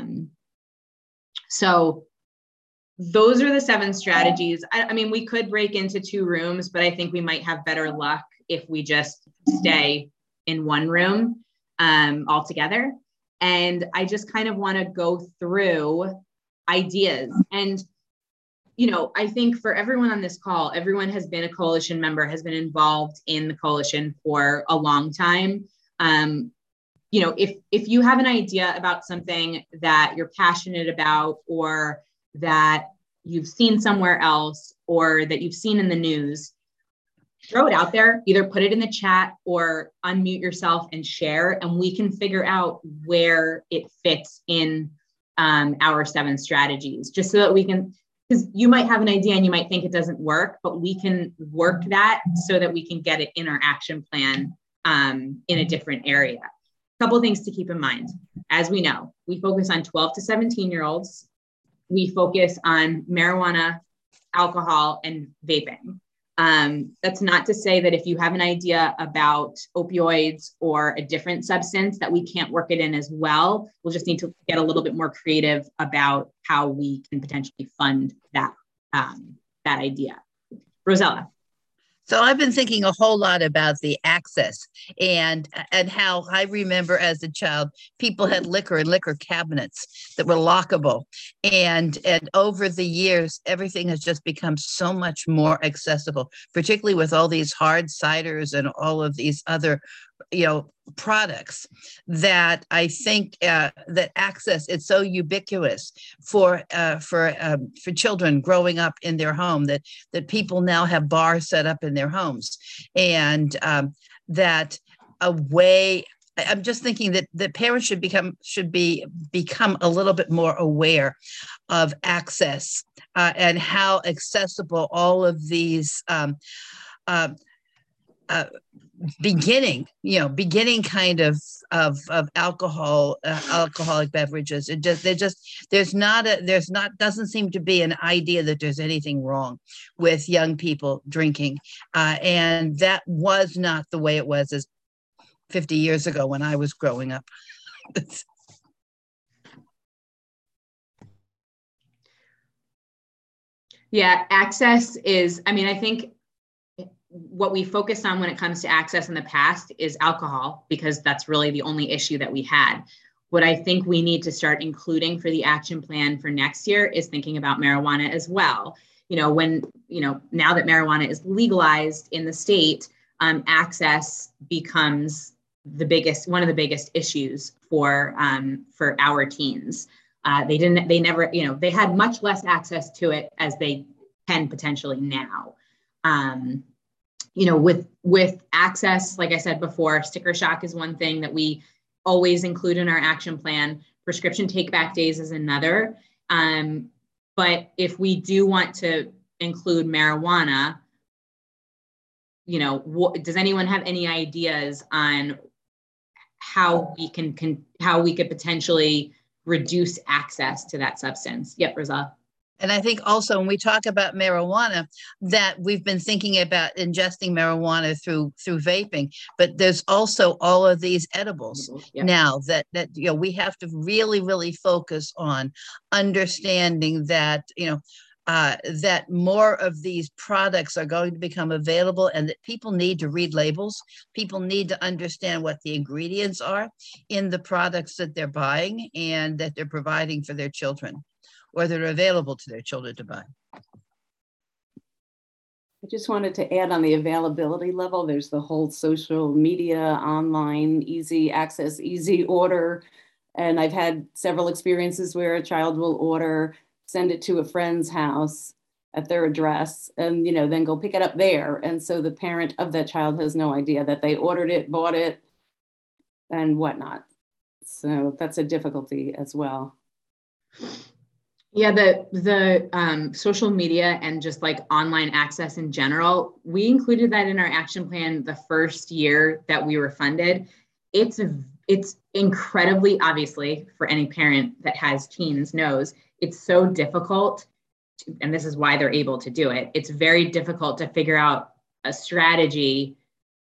So those are the 7 strategies. We could break into 2 rooms, but I think we might have better luck if we just stay in one room all together. And I just kind of want to go through ideas. And, I think for everyone on this call, everyone has been a coalition member, has been involved in the coalition for a long time. If you have an idea about something that you're passionate about, or that you've seen somewhere else, or that you've seen in the news, throw it out there, either put it in the chat or unmute yourself and share, and we can figure out where it fits in our 7 strategies, just so that we can, because you might have an idea and you might think it doesn't work, but we can work that so that we can get it in our action plan in a different area. A couple of things to keep in mind. As we know, we focus on 12 to 17-year-olds. We focus on marijuana, alcohol, and vaping. That's not to say that if you have an idea about opioids or a different substance that we can't work it in as well. We'll just need to get a little bit more creative about how we can potentially fund that idea. Rosella. So I've been thinking a whole lot about the access and how I remember as a child, people had liquor and liquor cabinets that were lockable. And over the years, everything has just become so much more accessible, particularly with all these hard ciders and all of these other products, that I think that access is so ubiquitous for children growing up in their home, that people now have bars set up in their homes, and that a way. I'm just thinking that parents should become a little bit more aware of access and how accessible all of these beginning kind of alcoholic beverages. Doesn't seem to be an idea that there's anything wrong with young people drinking. And that was not the way it was as 50 years ago when I was growing up. Yeah, access is, I mean, I think what we focused on when it comes to access in the past is alcohol, because that's really the only issue that we had. What I think we need to start including for the action plan for next year is thinking about marijuana as well. Now that marijuana is legalized in the state, access becomes one of the biggest issues for our teens. They had much less access to it as they can potentially now. With access, like I said before, sticker shock is one thing that we always include in our action plan. Prescription take back days is another. But if we do want to include marijuana, does anyone have any ideas on how we could potentially reduce access to that substance? Yep, Rizal. And I think also when we talk about marijuana, that we've been thinking about ingesting marijuana through vaping, but there's also all of these edibles now that we have to really, really focus on understanding that, that more of these products are going to become available, and that people need to read labels. People need to understand what the ingredients are in the products that they're buying and that they're providing for their children, or that are available to their children to buy. I just wanted to add on the availability level, there's the whole social media, online, easy access, easy order. And I've had several experiences where a child will order, send it to a friend's house at their address, and then go pick it up there. And so the parent of that child has no idea that they ordered it, bought it, and whatnot. So that's a difficulty as well. Yeah, the social media and just like online access in general, we included that in our action plan the first year that we were funded. It's incredibly, obviously, for any parent that has teens knows, it's so difficult, and this is why they're able to do it. It's very difficult to figure out a strategy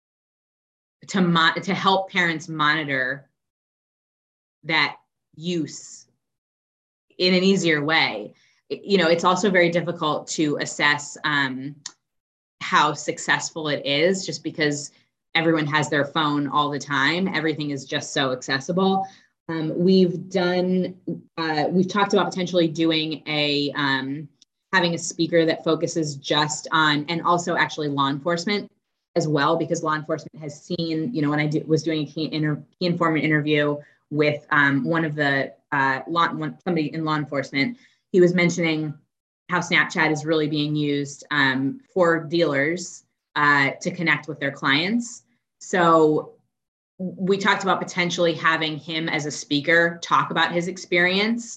to help parents monitor that use in an easier way. It's also very difficult to assess how successful it is, just because everyone has their phone all the time. Everything is just so accessible. We've talked about potentially doing having a speaker that focuses just on, and also actually law enforcement as well, because law enforcement has seen, when I was doing a key informant interview with one of the somebody in law enforcement, he was mentioning how Snapchat is really being used for dealers to connect with their clients. So we talked about potentially having him as a speaker talk about his experience,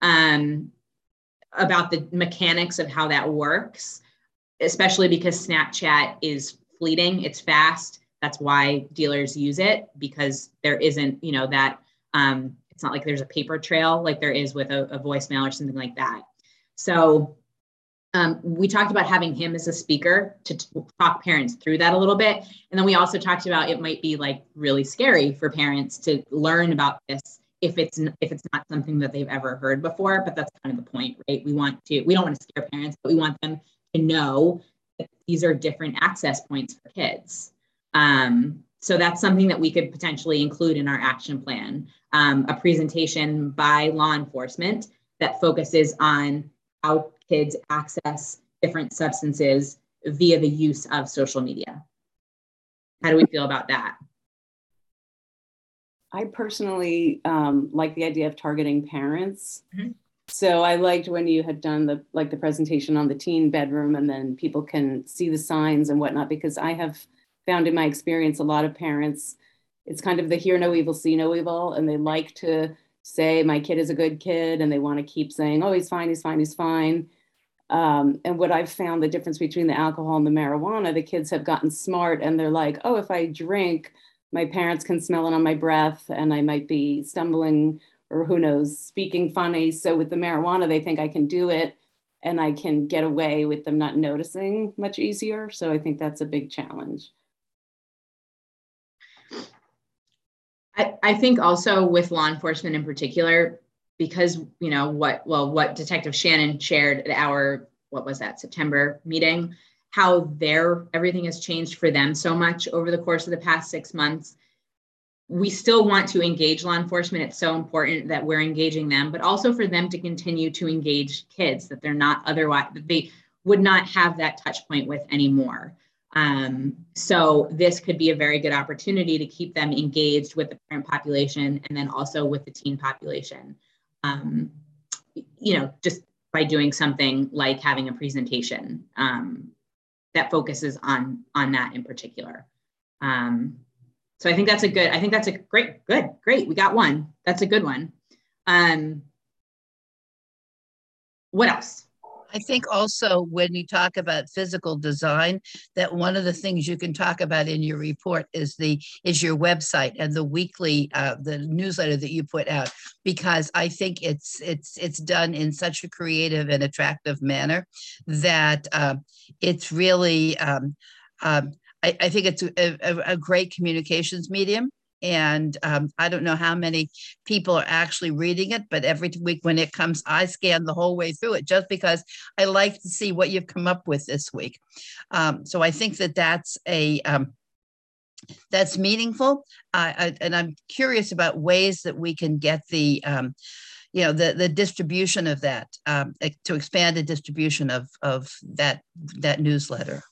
about the mechanics of how that works, especially because Snapchat is fleeting, it's fast. That's why dealers use it, because there isn't, that it's not like there's a paper trail like there is with a voicemail or something like that. So we talked about having him as a speaker to talk parents through that a little bit. And then we also talked about it might be like really scary for parents to learn about this if it's not something that they've ever heard before. But that's kind of the point, right? We don't want to scare parents, but we want them to know that these are different access points for kids. So that's something that we could potentially include in our action plan, a presentation by law enforcement that focuses on how kids access different substances via the use of social media. How do we feel about that? I personally like the idea of targeting parents. Mm-hmm. So I liked when you had done the presentation on the teen bedroom, and then people can see the signs and whatnot, because I have found in my experience, a lot of parents, it's kind of the hear no evil, see no evil. And they like to say, my kid is a good kid. And they want to keep saying, oh, he's fine, he's fine, he's fine. And what I've found the difference between the alcohol and the marijuana, the kids have gotten smart and they're like, oh, if I drink, my parents can smell it on my breath and I might be stumbling or who knows, speaking funny. So with the marijuana, they think I can do it and I can get away with them not noticing much easier. So I think that's a big challenge. I think also with law enforcement in particular, because, you know, what Detective Shannon shared at our, what was that, September meeting, how everything has changed for them so much over the course of the past 6 months. We still want to engage law enforcement. It's so important that we're engaging them, but also for them to continue to engage kids that they're not otherwise, that they would not have that touch point with anymore. So this could be a very good opportunity to keep them engaged with the parent population and then also with the teen population. You know, just by doing something like having a presentation that focuses on that in particular. So I think that's a great. We got one. That's a good one. What else? I think also when you talk about physical design, that one of the things you can talk about in your report is your website and the weekly the newsletter that you put out, because I think it's done in such a creative and attractive manner that it's really I think it's a great communications medium. And I don't know how many people are actually reading it, but every week when it comes, I scan the whole way through it just because I like to see what you've come up with this week. So I think that's meaningful. And I'm curious about ways that we can get the distribution of that, to expand the distribution of that newsletter.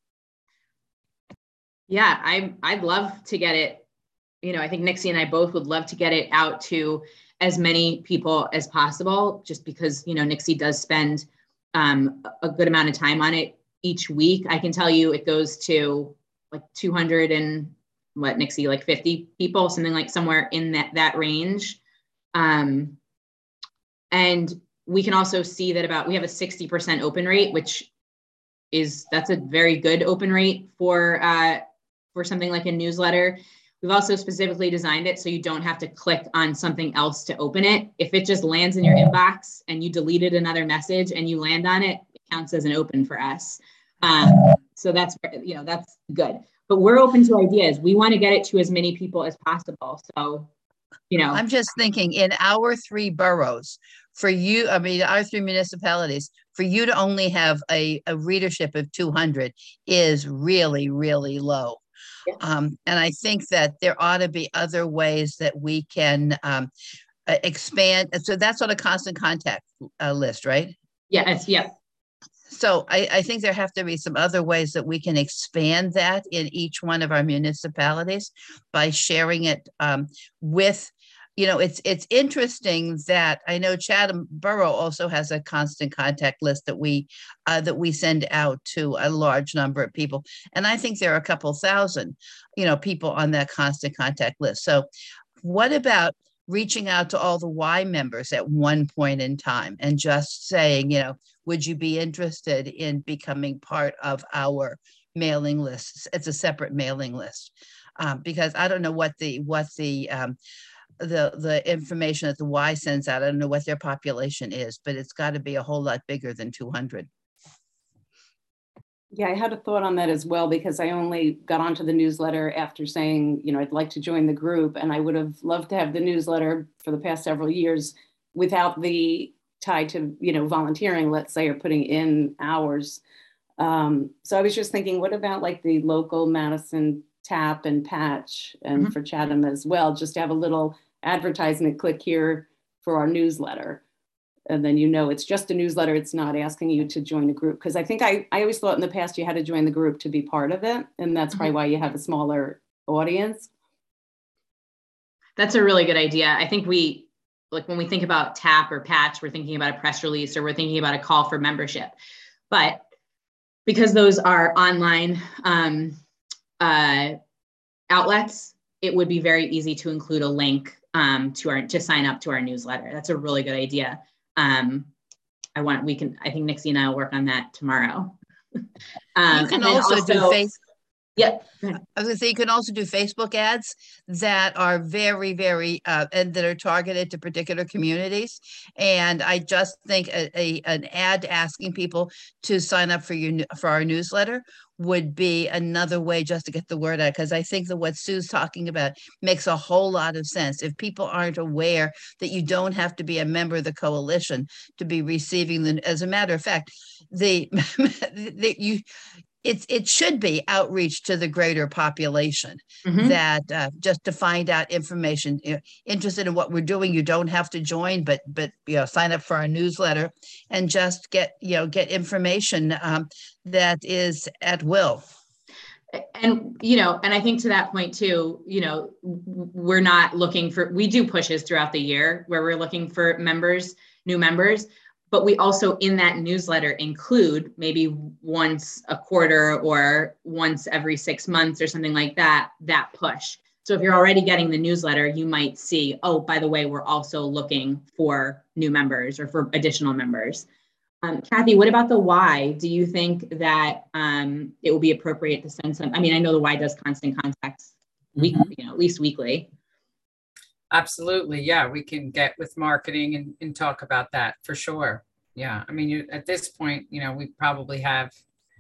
Yeah, I'd love to get it. You know, I think Nixie and I both would love to get it out to as many people as possible, just because, you know, Nixie does spend a good amount of time on it each week. I can tell you it goes to like 200 and what, Nixie, like 50 people, something like somewhere in that range. And we can also see that we have a 60% open rate, that's a very good open rate for something like a newsletter. We've also specifically designed it so you don't have to click on something else to open it. If it just lands in your inbox and you deleted another message and you land on it, it counts as an open for us. So that's good. But we're open to ideas. We want to get it to as many people as possible. So, you know. I'm just thinking in our 3 boroughs, for you, I mean, our 3 municipalities, for you to only have a readership of 200 is really, really low. Yeah. And I think that there ought to be other ways that we can expand. So that's on a constant contact list, right? Yes. Yeah. So I think there have to be some other ways that we can expand that in each one of our municipalities by sharing it with, you know, it's interesting that I know Chatham Borough also has a constant contact list that we send out to a large number of people. And I think there are a couple thousand, you know, people on that constant contact list. So what about reaching out to all the Y members at one point in time and just saying, you know, would you be interested in becoming part of our mailing list? It's a separate mailing list, because I don't know what the information that the Y sends out. I don't know what their population is, but it's got to be a whole lot bigger than 200. Yeah, I had a thought on that as well, because I only got onto the newsletter after saying, you know, I'd like to join the group, and I would have loved to have the newsletter for the past several years without the tie to, you know, volunteering, let's say, or putting in hours. So I was just thinking, what about like the local Madison Tap and Patch, and for Chatham as well, just to have a little advertisement, click here for our newsletter. And then, you know, it's just a newsletter. It's not asking you to join a group. Because I think I always thought in the past you had to join the group to be part of it. And that's probably why you have a smaller audience. That's a really good idea. I think when we think about Tap or Patch, we're thinking about a press release or we're thinking about a call for membership. But because those are online outlets, it would be very easy to include a link to sign up to our newsletter. That's a really good idea. I think Nixie and I will work on that tomorrow. You can also do Facebook. Yeah. I was going to say, you can also do Facebook ads that are very, very, and that are targeted to particular communities. And I just think an ad asking people to sign up for our newsletter would be another way just to get the word out. Because I think that what Sue's talking about makes a whole lot of sense. If people aren't aware that you don't have to be a member of the coalition to be receiving as a matter of fact, it should be outreach to the greater population, that just to find out information. Interested in what we're doing, you don't have to join, but sign up for our newsletter and just get information that is at will. And and I think to that point too, we're not looking for, we do pushes throughout the year where we're looking for new members. But we also in that newsletter include maybe once a quarter or once every 6 months or something like that push. So if you're already getting the newsletter, you might see, oh, by the way, we're also looking for new members or for additional members. Kathy, what about the Y? Do you think that it will be appropriate to send some? I mean, I know the Y does constant contacts weekly, at least weekly. Absolutely. Yeah, we can get with marketing and talk about that for sure. Yeah. I mean, at this point, we probably have,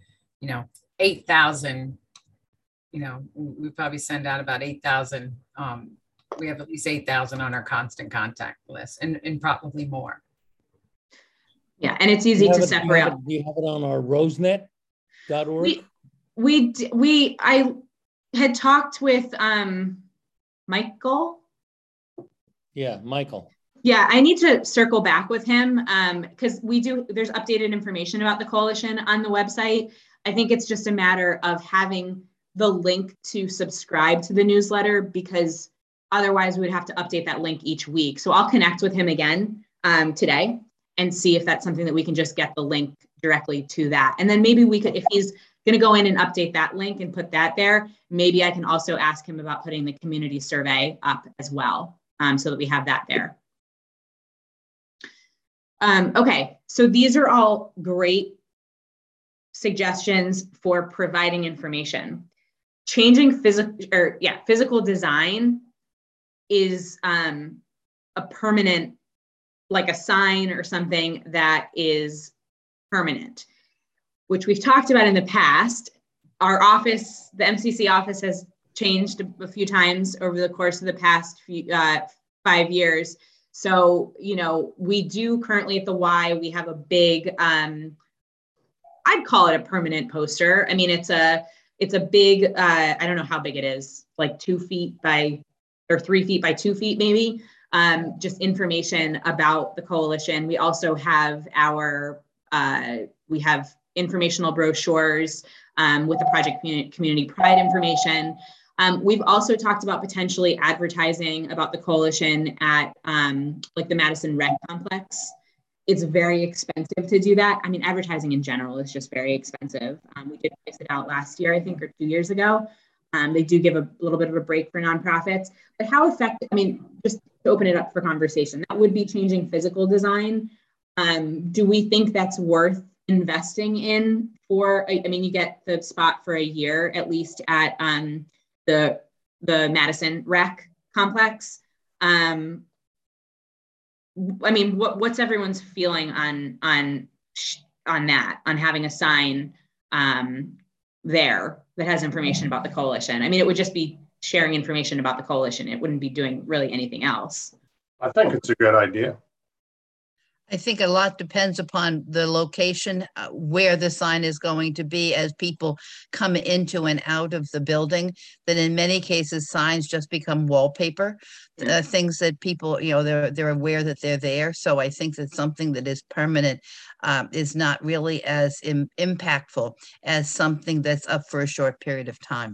8,000, we probably send out about 8,000. We have at least 8,000 on our constant contact list and probably more. Yeah. And it's easy to separate. Do you have it on our rosenet.org? I had talked with Michael. Yeah, Michael. Yeah, I need to circle back with him because there's updated information about the coalition on the website. I think it's just a matter of having the link to subscribe to the newsletter because otherwise we would have to update that link each week. So I'll connect with him again today and see if that's something that we can just get the link directly to that. And then maybe we could, if he's going to go in and update that link and put that there, maybe I can also ask him about putting the community survey up as well. So that we have that there. Okay, so these are all great suggestions for providing information. Changing physical design is a permanent, like a sign or something that is permanent, which we've talked about in the past. Our office, the MCC office, has changed a few times over the course of the past 5 years. So, we do currently at the Y, we have a big, I'd call it a permanent poster. I mean, it's a big, I don't know how big it is, like 3 feet by 2 feet, maybe, just information about the coalition. We also have we have informational brochures with the Project Community Pride information. We've also talked about potentially advertising about the coalition at like the Madison Rec Complex. It's very expensive to do that. I mean, advertising in general is just very expensive. We did price it out last year, I think, or 2 years ago. They do give a little bit of a break for nonprofits, but how effective, I mean, just to open it up for conversation, that would be changing physical design. Do we think that's worth investing in you get the spot for a year, at least at the Madison Rec Complex. What's everyone's feeling on that, on having a sign there that has information about the coalition? I mean, it would just be sharing information about the coalition. It wouldn't be doing really anything else. I think it's a good idea. I think a lot depends upon the location where the sign is going to be as people come into and out of the building. That in many cases, signs just become wallpaper, things that people, they're aware that they're there. So I think that something that is permanent is not really as impactful as something that's up for a short period of time.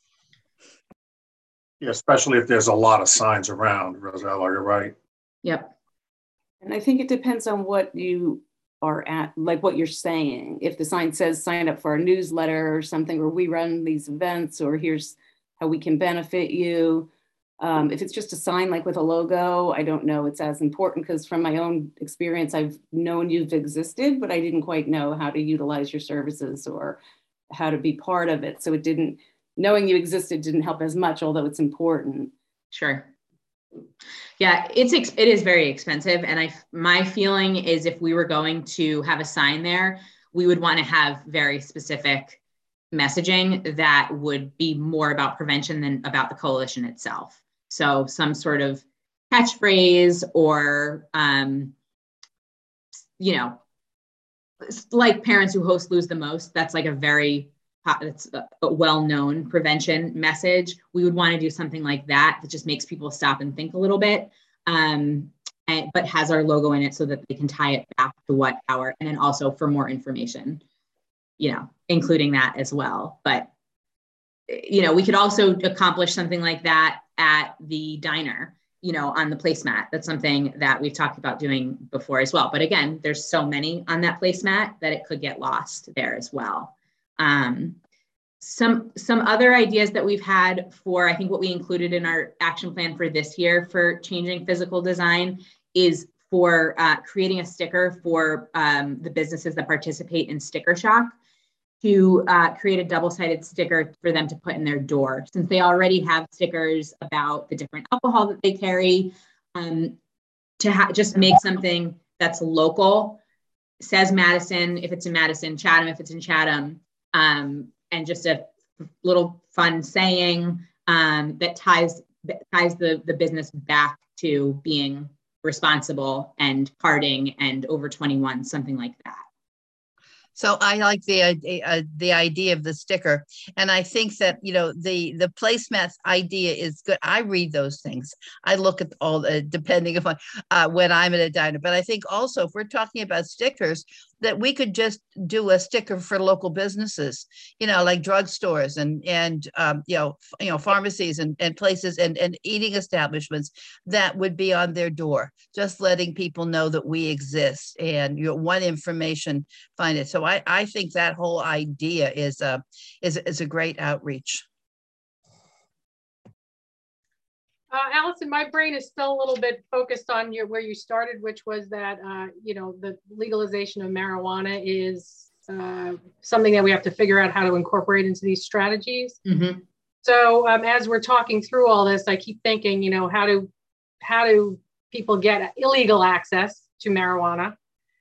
Yeah, especially if there's a lot of signs around, Rosella, you're right. Yep. And I think it depends on what you are at, like what you're saying. If the sign says sign up for our newsletter or something, or we run these events, or here's how we can benefit you. If it's just a sign like with a logo, I don't know it's as important, because from my own experience, I've known you've existed, but I didn't quite know how to utilize your services or how to be part of it. So knowing you existed didn't help as much, although it's important. Sure. Yeah, it is very expensive. And my feeling is if we were going to have a sign there, we would want to have very specific messaging that would be more about prevention than about the coalition itself. So some sort of catchphrase or, like Parents Who Host Lose the Most. That's like it's a well-known prevention message. We would want to do something like that just makes people stop and think a little bit, but has our logo in it so that they can tie it back to and then also for more information, including that as well. But, we could also accomplish something like that at the diner, on the placemat. That's something that we've talked about doing before as well. But again, there's so many on that placemat that it could get lost there as well. Some other ideas that we've had for, I think what we included in our action plan for this year for changing physical design is for creating a sticker for the businesses that participate in Sticker Shock, to create a double-sided sticker for them to put in their door. Since they already have stickers about the different alcohol that they carry, just make something that's local, says Madison, if it's in Madison, Chatham, if it's in Chatham, and just a little fun saying that ties the business back to being responsible and carding and over 21, something like that. So I like the idea of the sticker, and I think that the placemats idea is good. I read those things. I look at all depending upon when I'm at a diner. But I think also if we're talking about stickers, that we could just do a sticker for local businesses, like drugstores and pharmacies and places and eating establishments that would be on their door, just letting people know that we exist and want information, find it. So I think that whole idea is a great outreach. Allison, my brain is still a little bit focused on where you started, which was that, the legalization of marijuana is something that we have to figure out how to incorporate into these strategies. Mm-hmm. So as we're talking through all this, I keep thinking, how do people get illegal access to marijuana?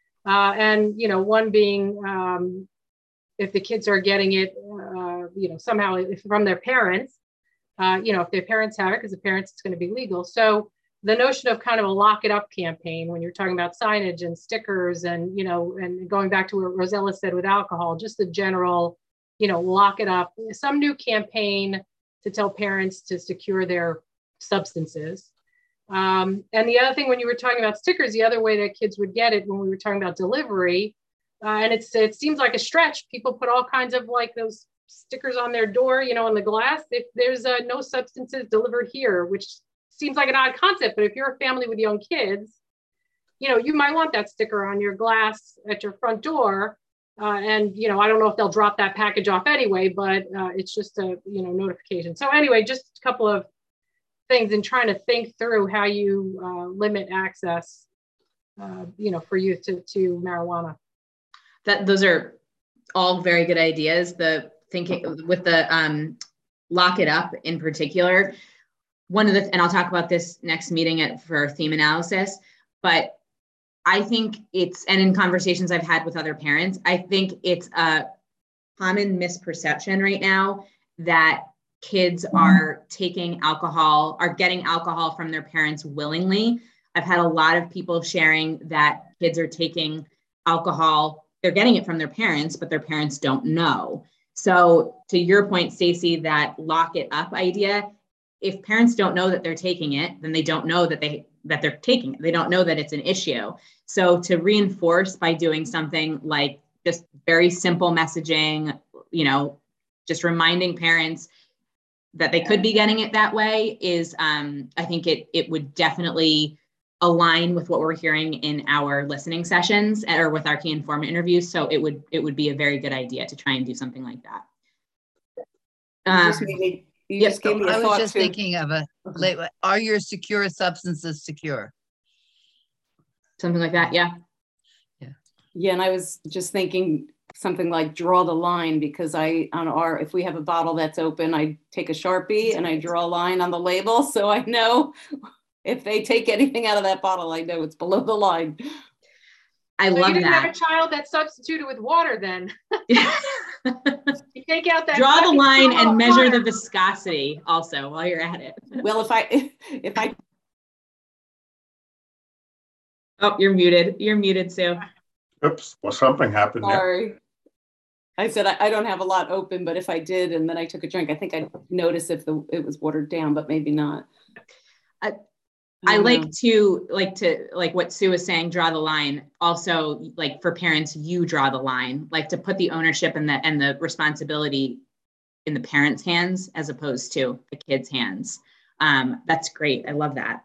And, one being if the kids are getting it, somehow from their parents. If their parents have it, because the parents, it's going to be legal. So the notion of kind of a lock it up campaign, when you're talking about signage and stickers and, and going back to what Rosella said with alcohol, just the general, lock it up, some new campaign to tell parents to secure their substances. And the other thing, when you were talking about stickers, the other way that kids would get it when we were talking about delivery, and it seems like a stretch, people put all kinds of like those stickers on their door, on the glass, if there's no substances delivered here, which seems like an odd concept, but if you're a family with young kids, you might want that sticker on your glass at your front door. And, I don't know if they'll drop that package off anyway, but it's just a, notification. So anyway, just a couple of things in trying to think through how you limit access, for youth to marijuana. Those are all very good ideas. The thinking with the lock it up in particular, and I'll talk about this next meeting for theme analysis, but I think and in conversations I've had with other parents, I think it's a common misperception right now that kids are getting alcohol from their parents willingly. I've had a lot of people sharing that kids are taking alcohol, they're getting it from their parents, but their parents don't know. So to your point, Stacy, that lock it up idea, if parents don't know that they're taking it, then they don't know that they're taking it. They don't know that it's an issue. So to reinforce by doing something like just very simple messaging, just reminding parents that they could be getting it that way is, I think it would definitely align with what we're hearing in our listening sessions or with our key informant interviews. So it would be a very good idea to try and do something like that. It just made me You just gave me a I was thought just too. thinking of are your secure substances secure? Something like that. Yeah. Yeah, and I was just thinking something like draw the line, because if we have a bottle that's open, I take a Sharpie and I draw a line on the label, so I know if they take anything out of that bottle, I know it's below the line. I love you didn't that. have a child that substituted with water then. You take out that. Draw the line and measure the viscosity also while you're at it. Well, if I Oh, you're muted. You're muted, Sue. Oops, well, something happened there. Sorry. I said I don't have a lot open, but if I did and then I took a drink, I think I'd notice if it was watered down, but maybe not. I like what Sue was saying, draw the line. Also, like for parents, you draw the line, like to put the ownership and the responsibility in the parents' hands as opposed to the kids' hands. That's great. I love that.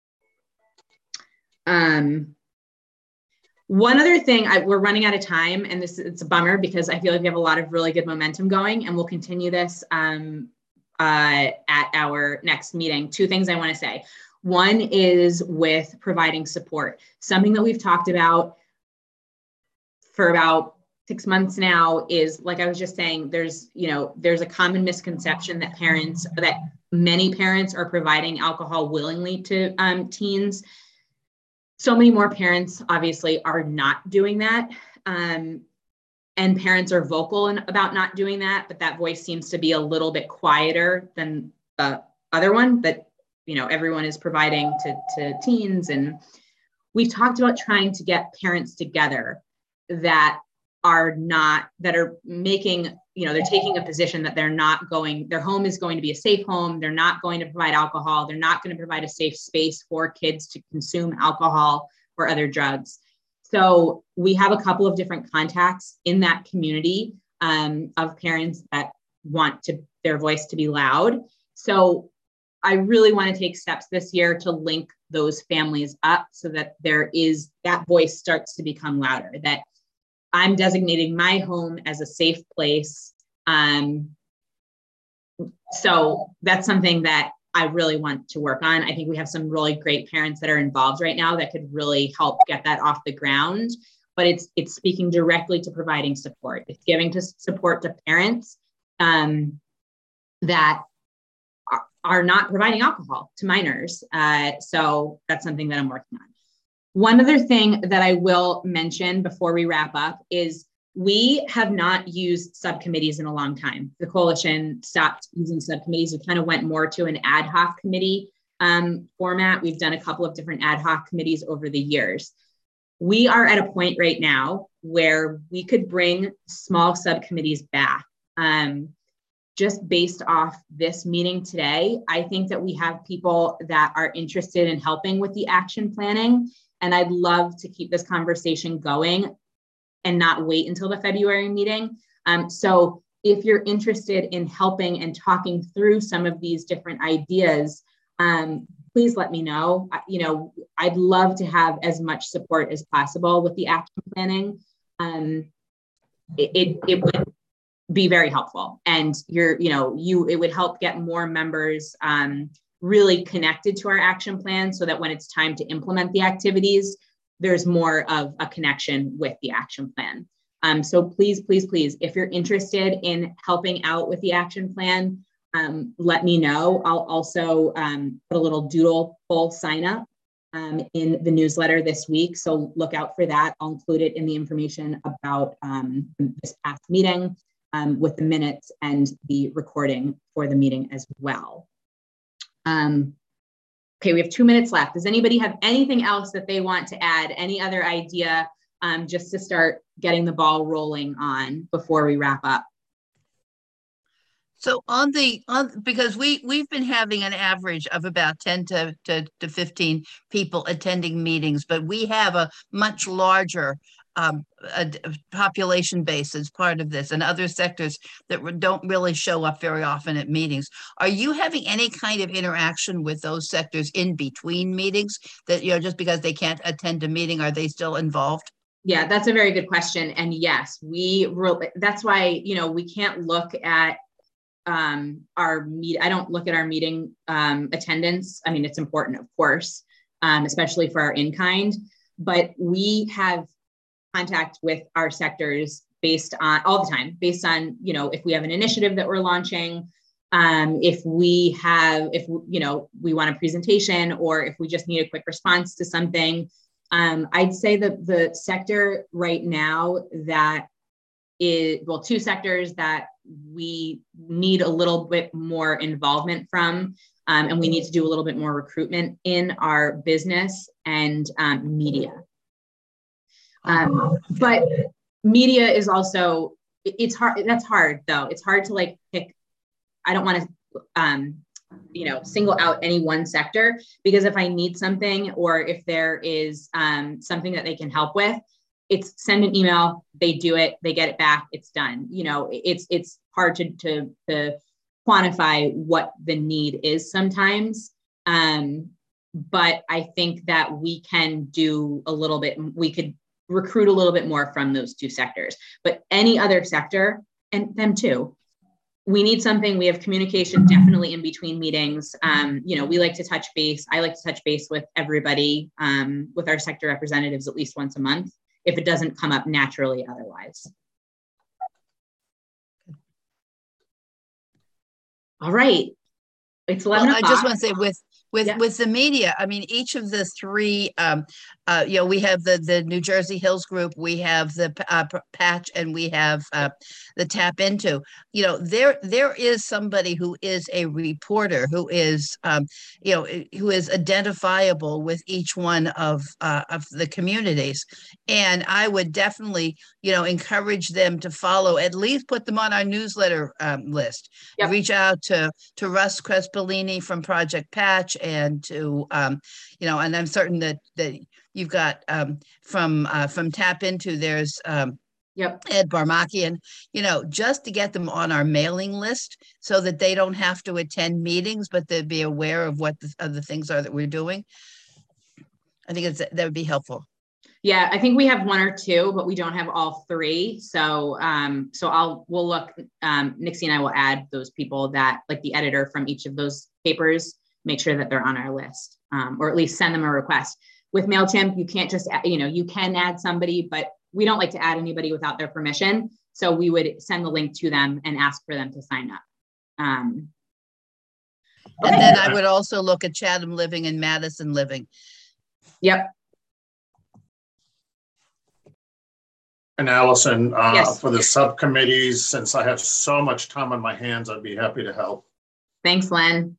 One other thing, we're running out of time, and it's a bummer because I feel like we have a lot of really good momentum going, and we'll continue this at our next meeting. Two things I want to say. One is with providing support, something that we've talked about for about 6 months now is, like I was just saying, there's a common misconception that many parents are providing alcohol willingly to teens. So many more parents obviously are not doing that. And parents are vocal about not doing that, but that voice seems to be a little bit quieter than the other one that everyone is providing to teens. And we've talked about trying to get parents together that are making, they're taking a position that their home is going to be a safe home. They're not going to provide alcohol. They're not going to provide a safe space for kids to consume alcohol or other drugs. So we have a couple of different contacts in that community of parents that want their voice to be loud. So I really want to take steps this year to link those families up so that that voice starts to become louder, that I'm designating my home as a safe place. So that's something that I really want to work on. I think we have some really great parents that are involved right now that could really help get that off the ground, but it's speaking directly to providing support. It's giving support to parents that are not providing alcohol to minors. So that's something that I'm working on. One other thing that I will mention before we wrap up is we have not used subcommittees in a long time. The coalition stopped using subcommittees. We kind of went more to an ad hoc committee format. We've done a couple of different ad hoc committees over the years. We are at a point right now where we could bring small subcommittees back. Just based off this meeting today, I think that we have people that are interested in helping with the action planning. And I'd love to keep this conversation going and not wait until the February meeting. So if you're interested in helping and talking through some of these different ideas, please let me know. I'd love to have as much support as possible with the action planning. It would be very helpful, and it would help get more members really connected to our action plan, so that when it's time to implement the activities, there's more of a connection with the action plan. So please, please, please, if you're interested in helping out with the action plan, let me know. I'll also put a little doodle poll sign up in the newsletter this week. So look out for that. I'll include it in the information about this past meeting with the minutes and the recording for the meeting as well. Okay, we have 2 minutes left. Does anybody have anything else that they want to add? Any other idea just to start getting the ball rolling on before we wrap up? So because we've been having an average of about 10 to 15 people attending meetings, but we have a much larger a population base as part of this, and other sectors that don't really show up very often at meetings. Are you having any kind of interaction with those sectors in between meetings that, just because they can't attend a meeting, are they still involved? Yeah, that's a very good question. And yes, that's why, we can't look at our meet. I don't look at our meeting attendance. I mean, it's important, of course, especially for our in-kind, but we have contact with our sectors based on all the time, based on, you know, if we have an initiative that we're launching, if we want a presentation, or if we just need a quick response to something. I'd say that the sector right now that is, well, two sectors that we need a little bit more involvement from, and we need to do a little bit more recruitment in our business and media. But media is also, it's hard. That's hard though. It's hard to like pick. I don't want to, single out any one sector, because if I need something, or if there is something that they can help with, it's send an email, they do it, they get it back, it's done. You know, it's hard to quantify what the need is sometimes. But I think that we can do a little bit, we could recruit a little bit more from those two sectors, but any other sector, and them too, we need something. We have communication definitely in between meetings. We like to touch base. I like to touch base with everybody, with our sector representatives at least once a month, if it doesn't come up naturally otherwise. All right. It's 11 o'clock. I just want to say with the media, I mean, each of the three, we have the New Jersey Hills group, we have the Patch, and we have the Tap Into. You know, there is somebody who is a reporter who is, who is identifiable with each one of the communities, and I would definitely, encourage them to follow. At least put them on our newsletter list. Yep. Reach out to Russ Crespolini from Project Patch, and to and I'm certain that you've got from Tap Into, there's Ed Barmakian, just to get them on our mailing list so that they don't have to attend meetings, but they'd be aware of what the other things are that we're doing. I think that would be helpful. Yeah, I think we have one or two, but we don't have all three. So we'll look, Nixie and I will add those people that, like the editor from each of those papers, make sure that they're on our list, or at least send them a request. With MailChimp, you can't just, you can add somebody, but we don't like to add anybody without their permission. So we would send the link to them and ask for them to sign up. And then I would also look at Chatham Living and Madison Living. Yep. And Allison, yes. For the subcommittees, since I have so much time on my hands, I'd be happy to help. Thanks, Len.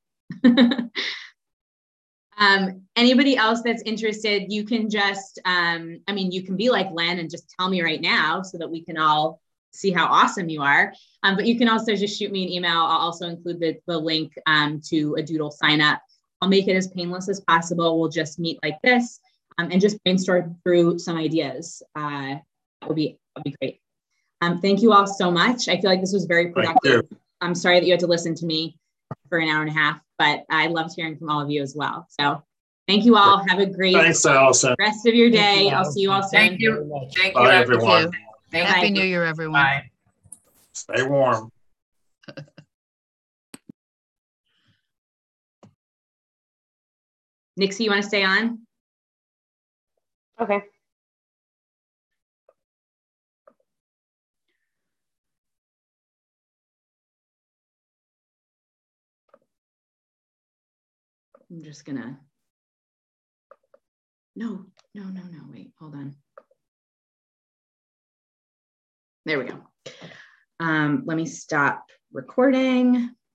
Anybody else that's interested, you can just, you can be like Len and just tell me right now so that we can all see how awesome you are. But you can also just shoot me an email. I'll also include the link to a Doodle sign up. I'll make it as painless as possible. We'll just meet like this and just brainstorm through some ideas. That would be great. Thank you all so much. I feel like this was very productive. I'm sorry that you had to listen to me for an hour and a half, but I loved hearing from all of you as well. So thank you all. Have a great rest of your day. I'll see you all soon. Thank you. Thank you, Bye, everyone. Happy New Year, everyone. Bye. Stay warm. Nixie, you want to stay on? Okay. I'm just gonna, no, wait, hold on. There we go. Let me stop recording.